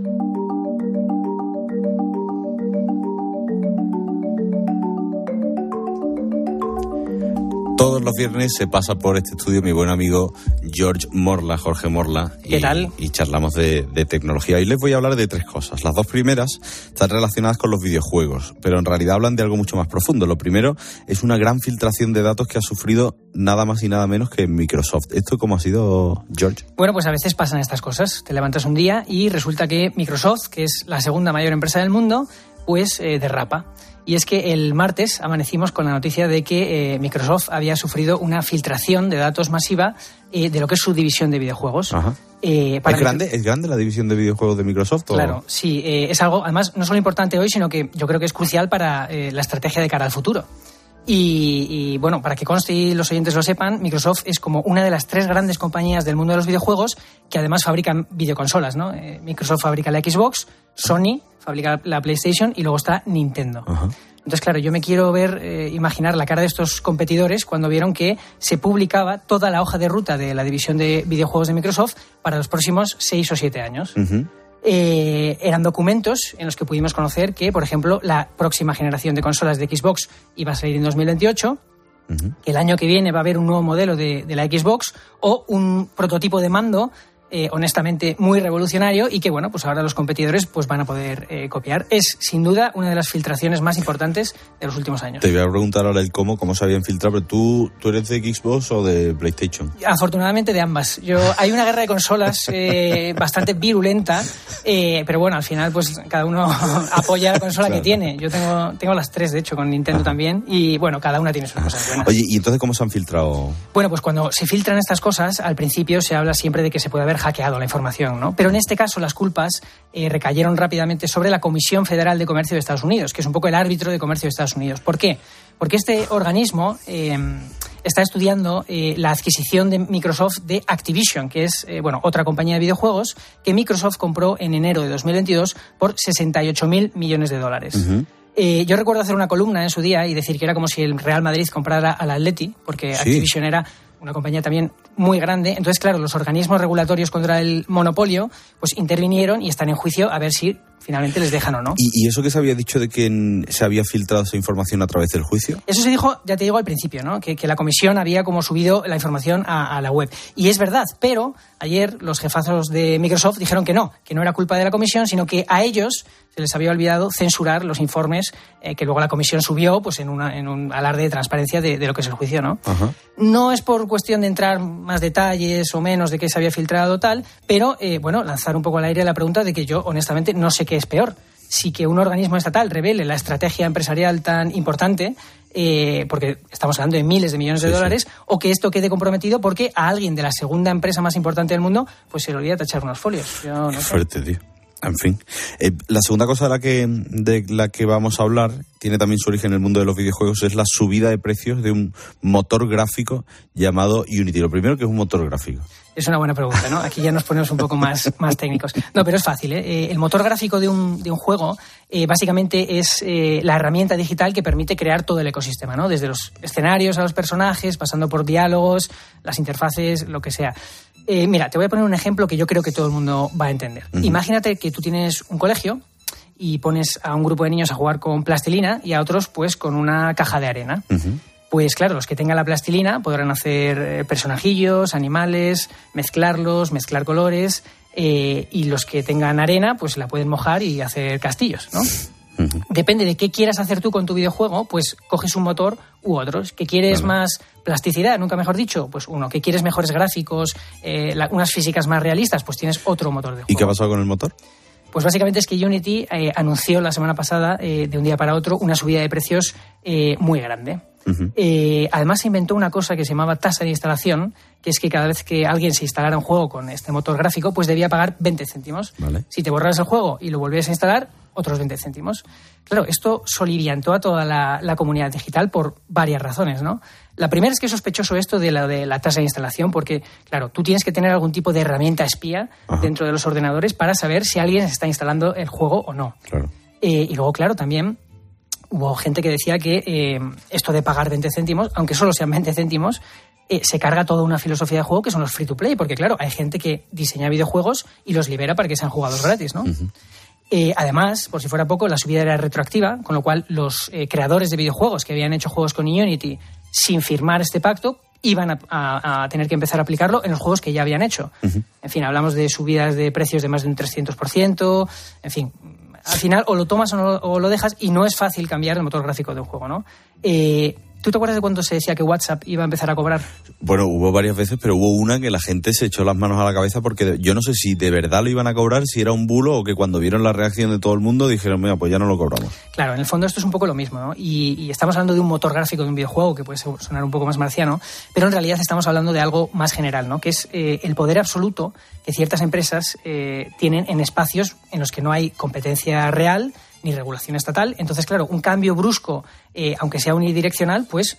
Todos los viernes se pasa por este estudio mi buen amigo Jorge Morla. ¿Qué tal? Y charlamos de tecnología. Hoy les voy a hablar de 3 cosas. Las 2 primeras están relacionadas con los videojuegos, pero en realidad hablan de algo mucho más profundo. Lo primero es una gran filtración de datos que ha sufrido nada más y nada menos que Microsoft. ¿Esto cómo ha sido, George? Bueno, pues a veces pasan estas cosas. Te levantas un día y resulta que Microsoft, que es la segunda mayor empresa del mundo, pues derrapa. Y es que el martes amanecimos con la noticia de que Microsoft había sufrido una filtración de datos masiva de lo que es su división de videojuegos. Ajá. ¿Es grande la división de videojuegos de Microsoft? Claro, sí. Es algo, además, no solo importante hoy, sino que yo creo que es crucial para la estrategia de cara al futuro. Y bueno, para que conste y los oyentes lo sepan, Microsoft es como una de las 3 grandes compañías del mundo de los videojuegos que además fabrican videoconsolas, ¿no? Microsoft fabrica la Xbox, Sony fabrica la PlayStation y luego está Nintendo. Ajá. Entonces, claro, yo me quiero imaginar la cara de estos competidores cuando vieron que se publicaba toda la hoja de ruta de la división de videojuegos de Microsoft para los próximos 6 o 7 años. Uh-huh. Eran documentos en los que pudimos conocer que, por ejemplo, la próxima generación de consolas de Xbox iba a salir en 2028, uh-huh. que el año que viene va a haber un nuevo modelo de la Xbox o un prototipo de mando honestamente muy revolucionario y que, bueno, pues ahora los competidores pues van a poder copiar. Es, sin duda, una de las filtraciones más importantes de los últimos años. Te voy a preguntar ahora el cómo se habían filtrado, pero ¿tú eres de Xbox o de PlayStation? Afortunadamente de ambas. Hay una guerra de consolas bastante virulenta, pero bueno, al final pues cada uno apoya la consola que tiene. Yo tengo las 3, de hecho, con Nintendo también, y bueno, cada una tiene sus cosas buenas. Oye, ¿y entonces cómo se han filtrado? Bueno, pues cuando se filtran estas cosas, al principio se habla siempre de que se puede haber hackeado la información, ¿no? Pero en este caso las culpas recayeron rápidamente sobre la Comisión Federal de Comercio de Estados Unidos, que es un poco el árbitro de comercio de Estados Unidos. ¿Por qué? Porque este organismo está estudiando la adquisición de Microsoft de Activision, que es otra compañía de videojuegos que Microsoft compró en enero de 2022 por $68.000 millones. Uh-huh. Yo recuerdo hacer una columna en su día y decir que era como si el Real Madrid comprara al Atleti, porque sí. Activision era una compañía también muy grande. Entonces, claro, los organismos regulatorios contra el monopolio pues intervinieron y están en juicio a ver si finalmente les dejan o no. ¿Y eso que se había dicho de que se había filtrado esa información a través del juicio? Eso se dijo, ya te digo, al principio, ¿no? Que la comisión había como subido la información a la web. Y es verdad, pero ayer los jefazos de Microsoft dijeron que no era culpa de la comisión, sino que a ellos se les había olvidado censurar los informes que luego la comisión subió pues en un alarde de transparencia de lo que es el juicio, ¿no? Ajá. No es por cuestión de entrar más detalles o menos de qué se había filtrado tal, pero lanzar un poco al aire la pregunta de que yo honestamente no sé qué es peor. Si que un organismo estatal revele la estrategia empresarial tan importante, porque estamos hablando de miles de millones de dólares, o que esto quede comprometido porque a alguien de la segunda empresa más importante del mundo pues se le olvida tachar unos folios. Yo no sé. Fuerte, tío. En fin, la segunda cosa de la que vamos a hablar tiene también su origen en el mundo de los videojuegos, es la subida de precios de un motor gráfico llamado Unity. Lo primero, que es un motor gráfico. Es una buena pregunta, ¿no? Aquí ya nos ponemos un poco más técnicos. No, pero es fácil, ¿eh? El motor gráfico de un juego básicamente es la herramienta digital que permite crear todo el ecosistema, ¿no? Desde los escenarios a los personajes, pasando por diálogos, las interfaces, lo que sea. Mira, te voy a poner un ejemplo que yo creo que todo el mundo va a entender. Uh-huh. Imagínate que tú tienes un colegio y pones a un grupo de niños a jugar con plastilina y a otros pues con una caja de arena. Uh-huh. Pues claro, los que tengan la plastilina podrán hacer personajillos, animales, mezclar colores, y los que tengan arena pues la pueden mojar y hacer castillos, ¿no? Depende de qué quieras hacer tú con tu videojuego, pues coges un motor u otros. ¿Que quieres más plasticidad, nunca mejor dicho? Pues uno. ¿Que quieres mejores gráficos, unas físicas más realistas? Pues tienes otro motor de juego. ¿Y qué ha pasado con el motor? Pues básicamente es que Unity anunció la semana pasada, de un día para otro, una subida de precios muy grande. Además se inventó una cosa que se llamaba tasa de instalación, que es que cada vez que alguien se instalara un juego con este motor gráfico, pues debía pagar 20 céntimos. Vale. Si te borras el juego y lo volvías a instalar, otros 20 céntimos. Claro, esto soliviantó a toda la comunidad digital por varias razones, ¿no? La primera es que es sospechoso esto de la tasa de instalación, porque, claro, tú tienes que tener algún tipo de herramienta espía dentro de los ordenadores para saber si alguien está instalando el juego o no. Claro. Y luego, claro, también hubo gente que decía que esto de pagar 20 céntimos, aunque solo sean 20 céntimos, se carga toda una filosofía de juego que son los free to play, porque claro, hay gente que diseña videojuegos y los libera para que sean jugados gratis, ¿no? Además, por si fuera poco, la subida era retroactiva, con lo cual los creadores de videojuegos que habían hecho juegos con Unity sin firmar este pacto iban a tener que empezar a aplicarlo en los juegos que ya habían hecho. En fin, hablamos de subidas de precios de más de un 300%, en fin. Al final, o lo tomas o lo dejas, y no es fácil cambiar el motor gráfico de un juego, ¿no? ¿Tú te acuerdas de cuando se decía que WhatsApp iba a empezar a cobrar? Bueno, hubo varias veces, pero hubo una que la gente se echó las manos a la cabeza porque yo no sé si de verdad lo iban a cobrar, si era un bulo o que cuando vieron la reacción de todo el mundo dijeron, mira, pues ya no lo cobramos. Claro, en el fondo esto es un poco lo mismo, ¿no? Y estamos hablando de un motor gráfico de un videojuego que puede sonar un poco más marciano, pero en realidad estamos hablando de algo más general, ¿no? Que es el poder absoluto que ciertas empresas tienen en espacios en los que no hay competencia real ni regulación estatal. Entonces, claro, un cambio brusco, aunque sea unidireccional, pues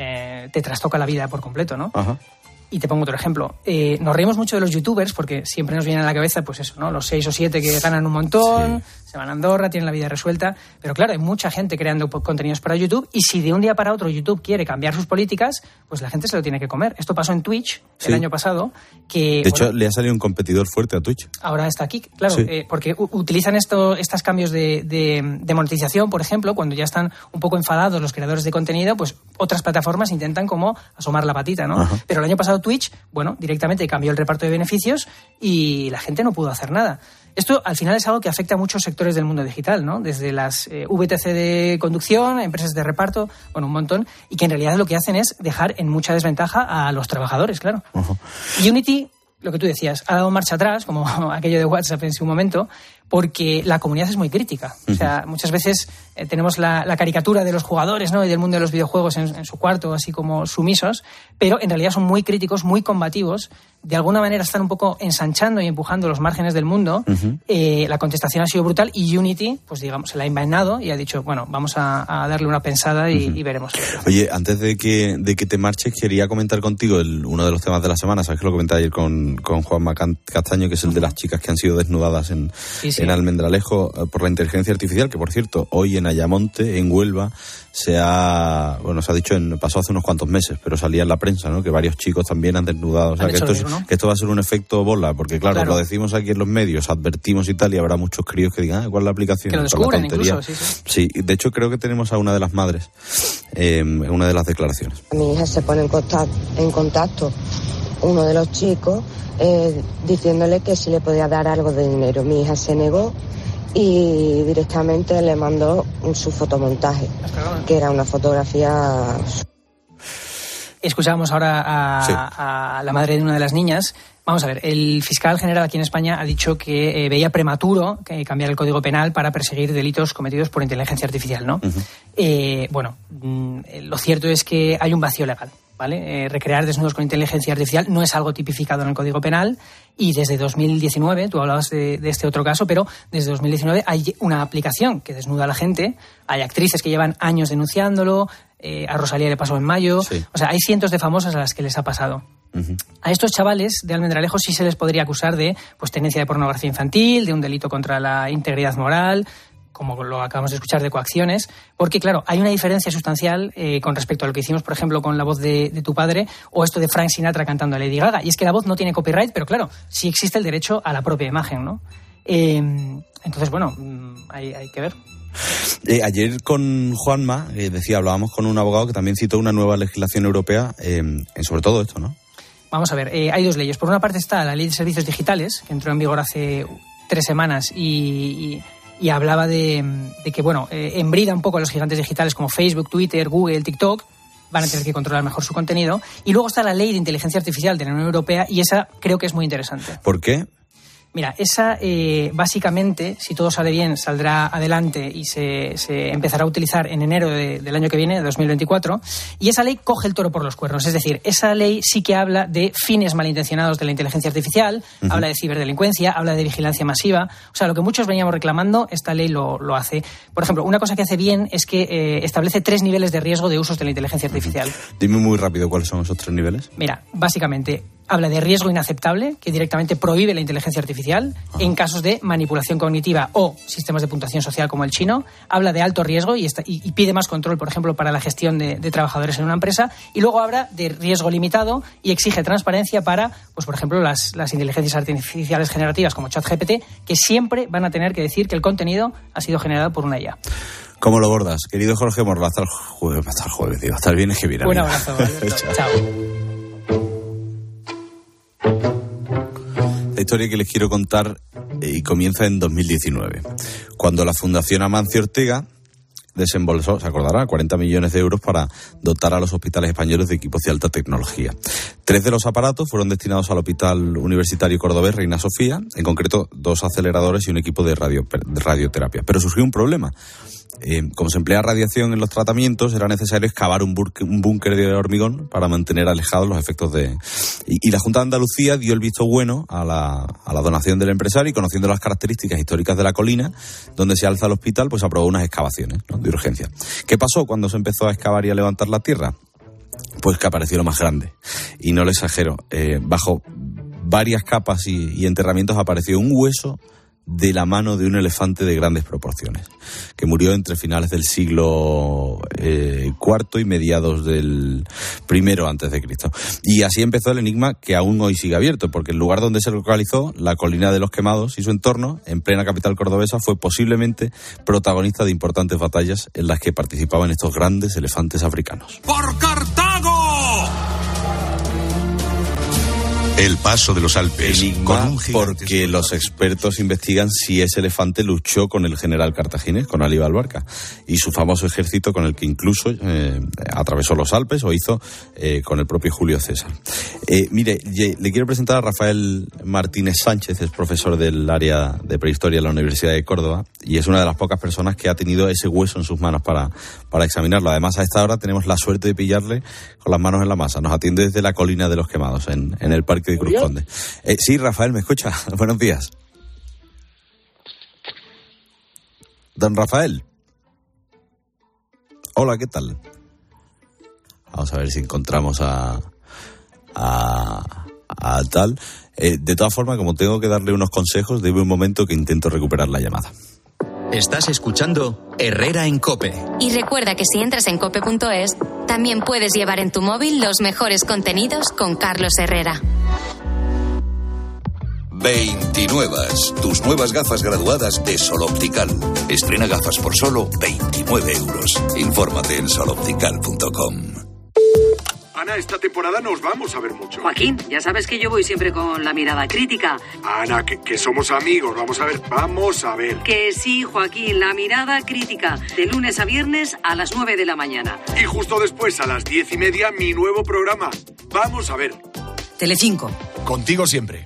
te trastoca la vida por completo, ¿no? Ajá. Y te pongo otro ejemplo. Nos reímos mucho de los youtubers porque siempre nos viene a la cabeza, pues eso, ¿no? Los 6 o 7 que ganan un montón, se van a Andorra, tienen la vida resuelta. Pero claro, hay mucha gente creando contenidos para YouTube, y si de un día para otro YouTube quiere cambiar sus políticas, pues la gente se lo tiene que comer. Esto pasó en Twitch el año pasado. Que, de hecho, le ha salido un competidor fuerte a Twitch. Ahora está aquí, claro, porque utilizan estos cambios de monetización, por ejemplo, cuando ya están un poco enfadados los creadores de contenido, pues otras plataformas intentan como asomar la patita, ¿no? Ajá. Pero el año pasado Twitch, bueno, directamente cambió el reparto de beneficios y la gente no pudo hacer nada. Esto al final es algo que afecta a muchos sectores del mundo digital, ¿no? Desde las VTC de conducción, empresas de reparto, bueno, un montón, y que en realidad lo que hacen es dejar en mucha desventaja a los trabajadores, claro. Unity, lo que tú decías, ha dado marcha atrás, como aquello de WhatsApp en su momento, porque la comunidad es muy crítica. O sea, muchas veces tenemos la caricatura de los jugadores, ¿no? Y del mundo de los videojuegos en su cuarto, así como sumisos, pero en realidad son muy críticos, muy combativos. De alguna manera están un poco ensanchando y empujando los márgenes del mundo. La contestación ha sido brutal y Unity, pues digamos, se la ha envainado y ha dicho, bueno, vamos a darle una pensada y veremos. Oye, antes de que te marches, quería comentar contigo uno de los temas de la semana. Sabes que lo comenté ayer con Juanma Castaño, que es el de las chicas que han sido desnudadas en Almendralejo por la inteligencia artificial, que por cierto, hoy en Ayamonte, en Huelva, se ha dicho, pasó hace unos cuantos meses, pero salía en la prensa, ¿no? Que varios chicos también han desnudado. O sea, que esto va a ser un efecto bola, porque claro, lo decimos aquí en los medios, advertimos y tal, y habrá muchos críos que digan, ¿cuál es la aplicación? Que lo descubren incluso, sí. Sí, de hecho creo que tenemos a una de las madres en una de las declaraciones. Mi hija se pone en contacto uno de los chicos diciéndole que si le podía dar algo de dinero. Mi hija se negó y directamente le mandó su fotomontaje, que era una fotografía. Escuchábamos ahora a la madre de una de las niñas. Vamos a ver, el fiscal general aquí en España ha dicho que veía prematuro cambiar el Código Penal para perseguir delitos cometidos por inteligencia artificial, ¿no? Lo cierto es que hay un vacío legal, ¿vale? Recrear desnudos con inteligencia artificial no es algo tipificado en el Código Penal, y desde 2019, tú hablabas de este otro caso, pero desde 2019 hay una aplicación que desnuda a la gente, hay actrices que llevan años denunciándolo, a Rosalía le pasó en mayo, o sea, hay cientos de famosas a las que les ha pasado. A estos chavales de Almendralejo sí se les podría acusar de tenencia de pornografía infantil, de un delito contra la integridad moral, como lo acabamos de escuchar, de coacciones, porque claro, hay una diferencia sustancial con respecto a lo que hicimos, por ejemplo, con la voz de tu padre, o esto de Frank Sinatra cantando a Lady Gaga, y es que la voz no tiene copyright, pero claro, sí existe el derecho a la propia imagen, ¿no? Entonces, bueno, hay que ver. Ayer con Juanma, hablábamos con un abogado que también citó una nueva legislación europea sobre todo esto, ¿no? Vamos a ver, hay dos leyes. Por una parte está la Ley de Servicios Digitales, que entró en vigor hace 3 semanas y y hablaba de que, embrida un poco a los gigantes digitales como Facebook, Twitter, Google, TikTok. Van a tener que controlar mejor su contenido. Y luego está la ley de inteligencia artificial de la Unión Europea, y esa creo que es muy interesante. ¿Por qué? Mira, esa básicamente, si todo sale bien, saldrá adelante y se empezará a utilizar en enero del año que viene, de 2024, y esa ley coge el toro por los cuernos. Es decir, esa ley sí que habla de fines malintencionados de la inteligencia artificial, habla de ciberdelincuencia, habla de vigilancia masiva. O sea, lo que muchos veníamos reclamando, esta ley lo hace. Por ejemplo, una cosa que hace bien es que establece 3 niveles de riesgo de usos de la inteligencia artificial. Dime muy rápido cuáles son esos 3 niveles. Mira, básicamente habla de riesgo inaceptable, que directamente prohíbe la inteligencia artificial en casos de manipulación cognitiva o sistemas de puntuación social como el chino. Habla de alto riesgo y pide más control, por ejemplo, para la gestión de trabajadores en una empresa. Y luego habla de riesgo limitado y exige transparencia para, pues por ejemplo, las inteligencias artificiales generativas como ChatGPT, que siempre van a tener que decir que el contenido ha sido generado por una IA. ¿Cómo lo bordas? Querido Jorge Morla, hasta el jueves, digo, hasta el viernes que viene. Un abrazo. Chao. La historia que les quiero contar comienza en 2019, cuando la Fundación Amancio Ortega desembolsó, se acordará, 40 millones de euros para dotar a los hospitales españoles de equipos de alta tecnología. 3 de los aparatos fueron destinados al Hospital Universitario Cordobés Reina Sofía, en concreto 2 aceleradores y un equipo de radioterapia. Pero surgió un problema. Como se emplea radiación en los tratamientos, era necesario excavar un búnker de hormigón para mantener alejados los efectos de... Y la Junta de Andalucía dio el visto bueno a la donación del empresario, y conociendo las características históricas de la colina donde se alza el hospital, pues aprobó unas excavaciones, ¿no?, de urgencia. ¿Qué pasó cuando se empezó a excavar y a levantar la tierra? Pues que apareció lo más grande. Y no le exagero, bajo varias capas y enterramientos apareció un hueso de la mano de un elefante de grandes proporciones, que murió entre finales del siglo IV y mediados del I a.C. Y así empezó el enigma que aún hoy sigue abierto, porque el lugar donde se localizó, la colina de los Quemados y su entorno, en plena capital cordobesa, fue posiblemente protagonista de importantes batallas en las que participaban estos grandes elefantes africanos. ¡Por Cartago! El paso de los Alpes. Enigma porque los expertos investigan si ese elefante luchó con el general cartaginés, con Aníbal Barca, y su famoso ejército con el que incluso atravesó los Alpes, o hizo con el propio Julio César. Mire, le quiero presentar a Rafael Martínez Sánchez, es profesor del área de prehistoria de la Universidad de Córdoba, y es una de las pocas personas que ha tenido ese hueso en sus manos para examinarlo. Además, a esta hora tenemos la suerte de pillarle con las manos en la masa. Nos atiende desde la colina de los Quemados, en el Parque de Cruz Conde. Sí, Rafael, ¿me escucha? Buenos días. Don Rafael. Hola, ¿qué tal? Vamos a ver si encontramos a tal. De todas formas, como tengo que darle unos consejos, debe un momento que intento recuperar la llamada. Estás escuchando Herrera en COPE. Y recuerda que si entras en cope.es, también puedes llevar en tu móvil los mejores contenidos con Carlos Herrera. 29. Tus nuevas gafas graduadas de Sol Optical. Estrena gafas por solo 29 euros. Infórmate en soloptical.com. Ana, esta temporada nos vamos a ver mucho. Joaquín, ya sabes que yo voy siempre con la mirada crítica. Ana, que somos amigos, vamos a ver. Que sí, Joaquín, la mirada crítica. De lunes a viernes a las 9 de la mañana. Y justo después, a las 10:30, mi nuevo programa. Vamos a ver. Telecinco. Contigo siempre.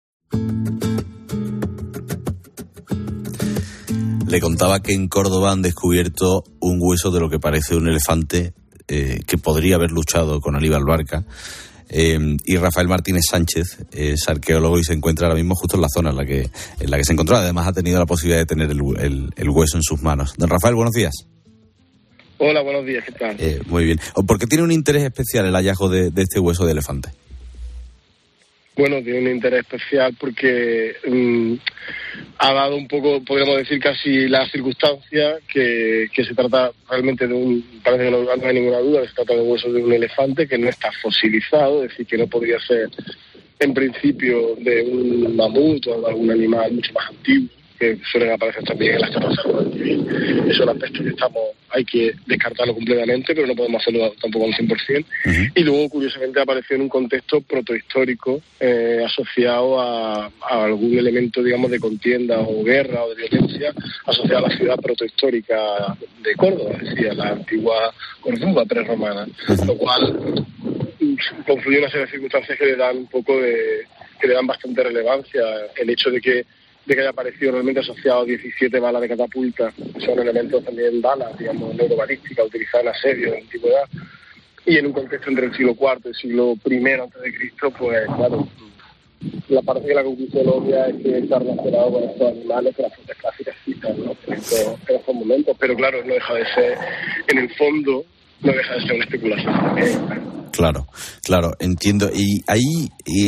Le contaba que en Córdoba han descubierto un hueso de lo que parece un elefante que podría haber luchado con Aníbal Barca. Y Rafael Martínez Sánchez es arqueólogo y se encuentra ahora mismo justo en la zona en la que se encontró. Además ha tenido la posibilidad de tener el hueso en sus manos. Don Rafael, buenos días. Hola, buenos días, ¿qué tal? Muy bien. ¿Por qué tiene un interés especial el hallazgo de este hueso de elefante? Bueno, tiene un interés especial porque ha dado un poco, podríamos decir casi la circunstancia que se trata realmente parece que no hay ninguna duda, que se trata de hueso de un elefante que no está fosilizado, es decir, que no podría ser en principio de un mamut o de algún animal mucho más antiguo, que suelen aparecer también en las carrozas. Esos son aspectos que estamos hay que descartarlo completamente, pero no podemos hacerlo tampoco al 100%. Y luego, curiosamente, apareció en un contexto protohistórico asociado a algún elemento, digamos, de contienda o guerra o de violencia asociado a la ciudad protohistórica de Córdoba, es decir, a la antigua Córdoba prerromana, lo cual confluye una serie de circunstancias que le dan que le dan bastante relevancia. El hecho de que haya aparecido realmente asociado a 17 balas de catapulta, que son elementos también balas, digamos, neurobalísticas utilizadas en asedio en la antigüedad, y en un contexto entre el siglo IV y el siglo I a.C., pues claro, la parte de la conclusión obvia es que está relacionado con estos animales que las fuentes clásicas citan, ¿no? en estos momentos, pero claro, no deja de ser, en el fondo, no deja de ser una especulación. Claro, entiendo. Y ahí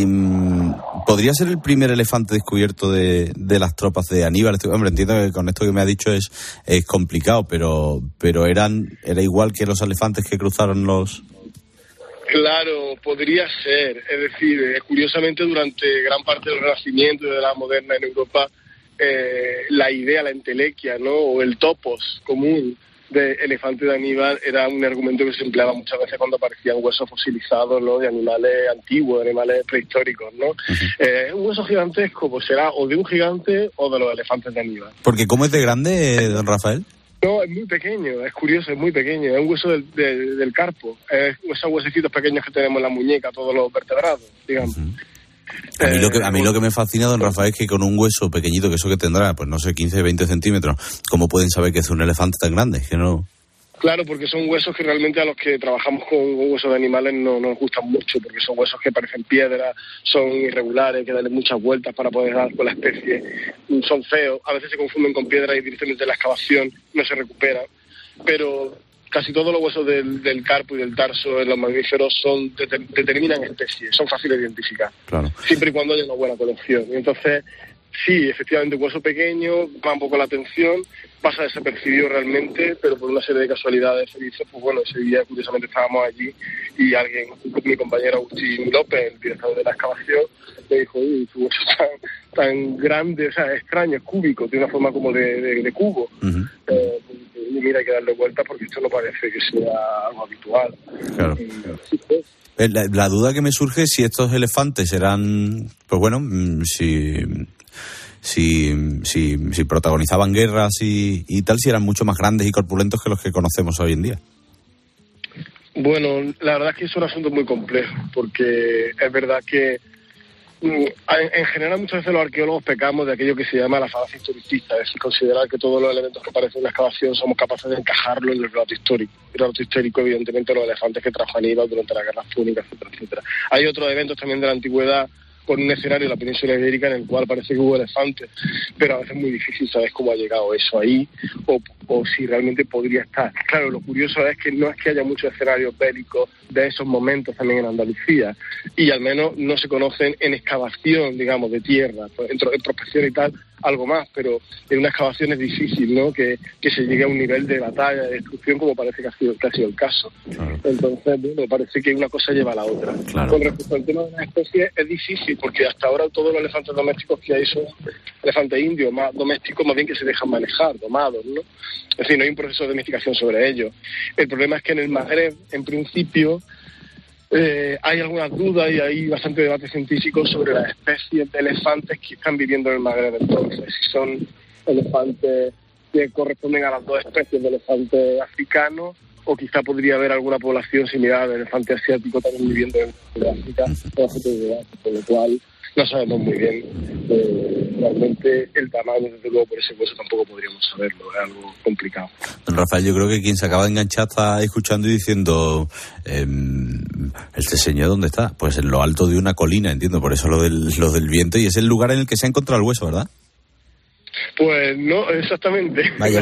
podría ser el primer elefante descubierto de las tropas de Aníbal. Hombre, entiendo que con esto que me ha dicho es complicado, pero era igual que los elefantes que cruzaron los... Claro, podría ser. Es decir, curiosamente durante gran parte del Renacimiento y de la moderna en Europa, la idea, la entelequia, ¿no? O el topos común de elefante de Aníbal era un argumento que se empleaba muchas veces cuando aparecían huesos fosilizados, ¿no? De animales antiguos, de animales prehistóricos, ¿no? Un hueso gigantesco, pues será o de un gigante o de los elefantes de Aníbal. Porque ¿cómo es de grande, don Rafael? No, es muy pequeño, es curioso, es muy pequeño, es un hueso del carpo, es esos huesecitos pequeños que tenemos en la muñeca, todos los vertebrados, digamos. A mí lo que me fascina, don Rafael, es que con un hueso pequeñito, que eso que tendrá, pues no sé, 15, 20 centímetros, ¿cómo pueden saber que es un elefante tan grande? Que no... Claro, porque son huesos que realmente a los que trabajamos con huesos de animales no nos gustan mucho, porque son huesos que parecen piedras, son irregulares, hay que darle muchas vueltas para poder dar con la especie, son feos, a veces se confunden con piedras y directamente la excavación no se recuperan, pero casi todos los huesos del carpo y del tarso en los mamíferos determinan especies, son fáciles de identificar, claro, siempre y cuando haya una buena colección. Y entonces, sí, efectivamente, un hueso pequeño llama un poco la atención, pasa desapercibido realmente, pero por una serie de casualidades felices, pues bueno, ese día curiosamente estábamos allí y alguien, mi compañero Agustín López, el director de la excavación, me dijo, oye, tu hueso tan grande, o sea, extraño, es cúbico, tiene una forma como de cubo. Y mira, hay que darle vuelta porque esto no parece que sea algo habitual. Claro. Sí, pues. La duda que me surge es si estos elefantes eran, pues bueno, si protagonizaban guerras y tal, si eran mucho más grandes y corpulentos que los que conocemos hoy en día. Bueno, la verdad es que es un asunto muy complejo, porque es verdad que en general muchas veces los arqueólogos pecamos de aquello que se llama la falacia historicista, es decir, considerar que todos los elementos que aparecen en la excavación somos capaces de encajarlo en el relato histórico. El relato histórico, evidentemente, los elefantes que trajo Aníbal durante la Guerra Púnica, etcétera, etcétera. Hay otros eventos también de la antigüedad con un escenario de la península ibérica en el cual parece que hubo elefantes, pero a veces es muy difícil saber cómo ha llegado eso ahí o si realmente podría estar. Claro, lo curioso es que no es que haya muchos escenarios bélicos de esos momentos también en Andalucía, y al menos no se conocen en excavación, digamos, de tierra, en prospección y tal, algo más, pero en una excavación es difícil, ¿no?, que se llegue a un nivel de batalla, de destrucción, como parece que ha sido el caso. Claro. Entonces, bueno, parece que una cosa lleva a la otra. Claro. Con respecto al tema de las especies, es difícil, porque hasta ahora todos los elefantes domésticos que hay son elefantes indios, más domésticos, más bien que se dejan manejar, domados, ¿no? Es decir, no hay un proceso de domesticación sobre ellos. El problema es que en el Magreb, en principio, hay algunas dudas y hay bastante debate científico sobre las especies de elefantes que están viviendo en el Magreb entonces. Si son elefantes que corresponden a las dos especies de elefante africano, o quizá podría haber alguna población similar de elefante asiático también viviendo en África, con lo cual no sabemos muy bien. Realmente el tamaño, desde luego, por ese hueso tampoco podríamos saberlo, es algo complicado. Don Rafael, yo creo que quien se acaba de enganchar está escuchando y diciendo, ¿este señor dónde está? Pues en lo alto de una colina, entiendo, por eso lo del viento, y es el lugar en el que se ha encontrado el hueso, ¿verdad? Pues no, exactamente. Vaya,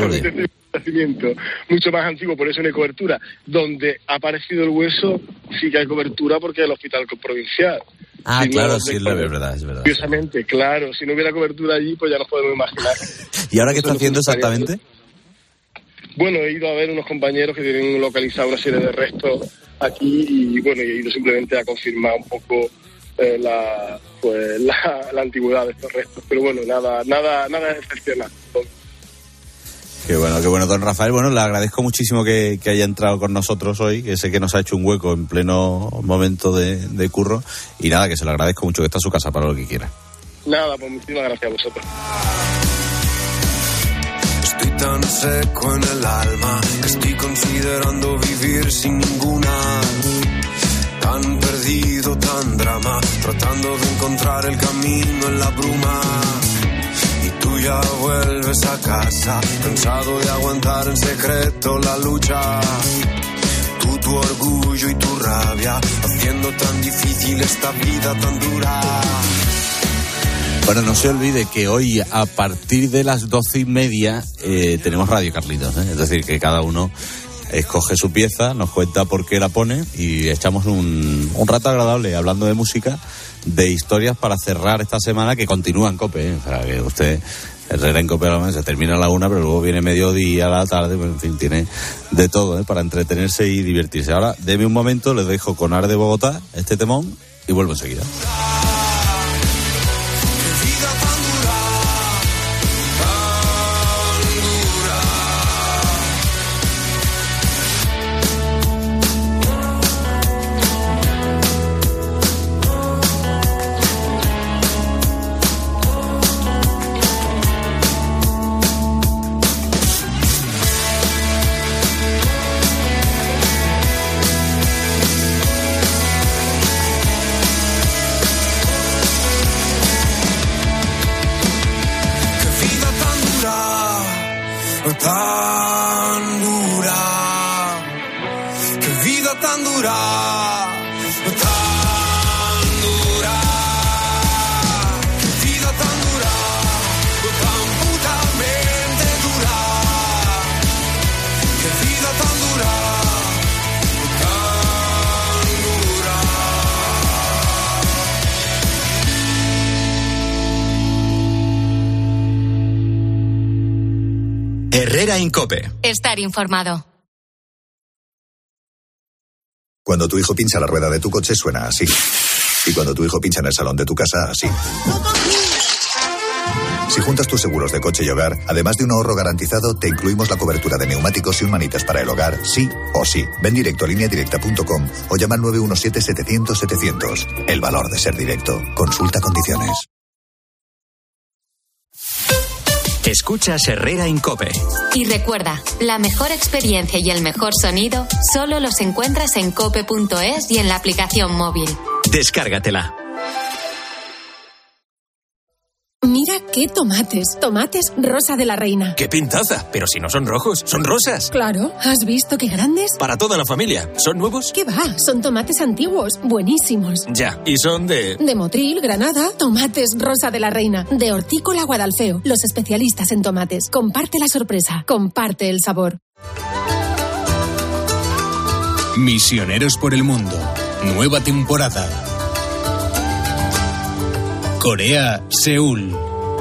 mucho más antiguo, por eso no hay cobertura. Donde ha aparecido el hueso sí que hay cobertura porque es el hospital provincial. Ah, si claro, no, sí, es verdad. Curiosamente, claro, si no hubiera cobertura allí, pues ya nos podemos imaginar. ¿Y ahora qué está haciendo exactamente? Bueno, he ido a ver unos compañeros que tienen localizado una serie de restos aquí y bueno, he ido simplemente a confirmar un poco la antigüedad de estos restos, pero bueno, nada excepcional. Qué bueno, don Rafael. Bueno, le agradezco muchísimo que haya entrado con nosotros hoy, que sé que nos ha hecho un hueco en pleno momento de curro. Y nada, que se lo agradezco mucho, que está a su casa para lo que quiera. Nada, pues muchísimas gracias a vosotros. Estoy tan seco en el alma que estoy considerando vivir sin ninguna. Tan perdido, tan drama, tratando de encontrar el camino en la bruma. Y tú ya vuelves a casa, cansado de aguantar en secreto la lucha. Tú, tu orgullo y tu rabia, haciendo tan difícil esta vida tan dura. Bueno, no se olvide que hoy a partir de las 12:30 tenemos Radio Carlitos, ¿eh? Es decir, que cada uno escoge su pieza, nos cuenta por qué la pone y echamos un rato agradable hablando de música, de historias para cerrar esta semana que continúa en COPE, ¿eh? O sea, que usted, Herrera en COPE, se termina a la 1, pero luego viene mediodía, a la tarde, pues, en fin, tiene de todo, ¿eh? Para entretenerse y divertirse. Ahora, deme un momento, les dejo con Ar de Bogotá, este temón, y vuelvo enseguida. Tan dura, qué vida tan dura, tan dura, qué vida tan dura, tan putamente dura, qué vida tan dura, tan dura. Herrera en COPE. Estar informado. Cuando tu hijo pincha la rueda de tu coche suena así. Y cuando tu hijo pincha en el salón de tu casa, así. Si juntas tus seguros de coche y hogar, además de un ahorro garantizado, te incluimos la cobertura de neumáticos y un manitas para el hogar, sí o sí. Ven directo a lineadirecta.com o llama al 917-700-700. El valor de ser directo. Consulta condiciones. Escuchas Herrera en COPE. Y recuerda, la mejor experiencia y el mejor sonido solo los encuentras en cope.es y en la aplicación móvil. Descárgatela. Mira qué tomates. Tomates Rosa de la Reina. ¡Qué pintaza! Pero si no son rojos, son rosas. Claro, ¿has visto qué grandes? Para toda la familia. ¿Son nuevos? ¿Qué va? Son tomates antiguos, buenísimos. Ya, y son de Motril, Granada. Tomates Rosa de la Reina. De Hortícola Guadalfeo. Los especialistas en tomates. Comparte la sorpresa. Comparte el sabor. Misioneros por el mundo. Nueva temporada. Corea, Seúl.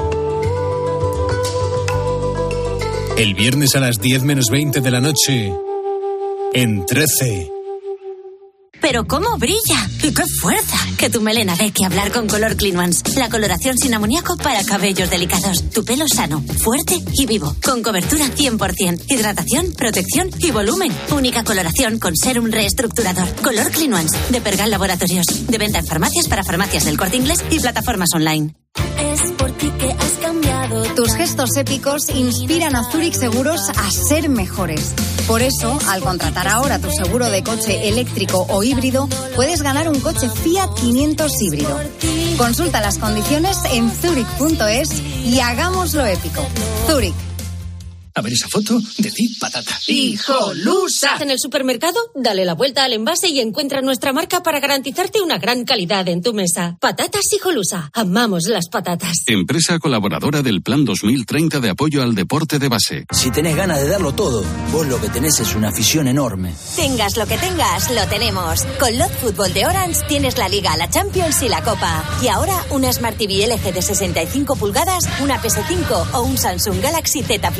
El viernes a las 10 menos 20 de la noche, en 13. ¡Pero cómo brilla! ¡Y qué fuerza! Que tu melena dé que hablar con Color Clean Ones. La coloración sin amoníaco para cabellos delicados. Tu pelo sano, fuerte y vivo. Con cobertura 100%. Hidratación, protección y volumen. Única coloración con sérum reestructurador. Color Clean Ones. De Pergal Laboratorios. De venta en farmacias para farmacias del Corte Inglés y plataformas online. Es por ti que has cambiado. Tus gestos épicos inspiran a Zurich Seguros a ser mejores. Por eso, al contratar ahora tu seguro de coche eléctrico o híbrido, puedes ganar un coche Fiat 500 híbrido. Consulta las condiciones en zurich.es y hagámoslo épico. Zurich. A ver esa foto, decid patata. ¡Hijolusa! En el supermercado, dale la vuelta al envase y encuentra nuestra marca para garantizarte una gran calidad en tu mesa. Patatas Hijolusa. Amamos las patatas. Empresa colaboradora del Plan 2030 de apoyo al deporte de base. Si tenés ganas de darlo todo, vos lo que tenés es una afición enorme. Tengas lo que tengas, lo tenemos. Con Lot Fútbol de Orange tienes la Liga, la Champions y la Copa. Y ahora una Smart TV LG de 65 pulgadas, una PS5 o un Samsung Galaxy Z Flip 5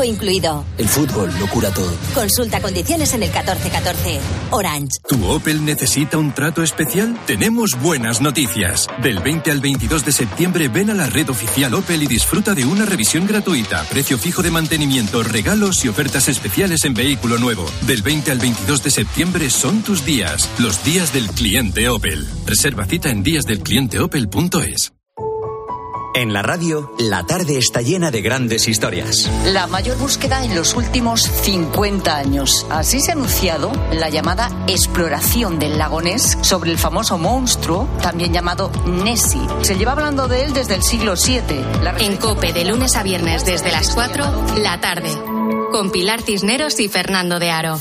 deportivo incluido. El fútbol lo cura todo. Consulta condiciones en el 1414. Orange. ¿Tu Opel necesita un trato especial? Tenemos buenas noticias. Del 20 al 22 de septiembre ven a la red oficial Opel y disfruta de una revisión gratuita, precio fijo de mantenimiento, regalos y ofertas especiales en vehículo nuevo. Del 20 al 22 de septiembre son tus días, los días del cliente Opel. Reserva cita en díasdelclienteopel.es. En la radio, la tarde está llena de grandes historias. La mayor búsqueda en los últimos 50 años. Así se ha anunciado la llamada exploración del lago Ness sobre el famoso monstruo, también llamado Nessie. Se lleva hablando de él desde el siglo VII. En COPE, de lunes a viernes desde las 4, la tarde. Con Pilar Cisneros y Fernando de Aro.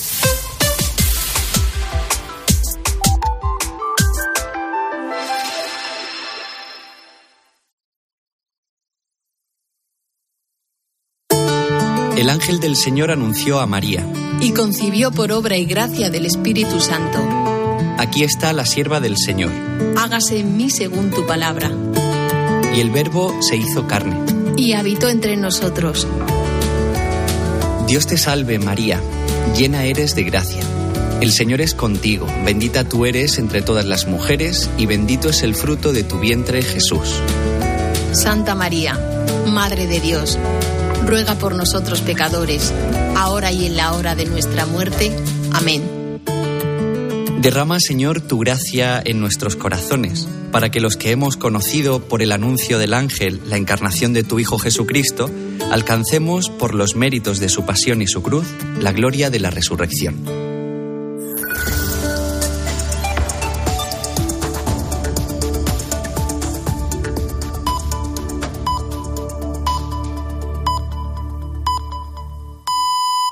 El ángel del Señor anunció a María. Y concibió por obra y gracia del Espíritu Santo. Aquí está la sierva del Señor. Hágase en mí según tu palabra. Y el Verbo se hizo carne. Y habitó entre nosotros. Dios te salve, María, llena eres de gracia. El Señor es contigo, bendita tú eres entre todas las mujeres, y bendito es el fruto de tu vientre, Jesús. Santa María, Madre de Dios, ruega por nosotros pecadores, ahora y en la hora de nuestra muerte. Amén. Derrama, Señor, tu gracia en nuestros corazones, para que los que hemos conocido por el anuncio del ángel la encarnación de tu Hijo Jesucristo, alcancemos, por los méritos de su pasión y su cruz, la gloria de la resurrección.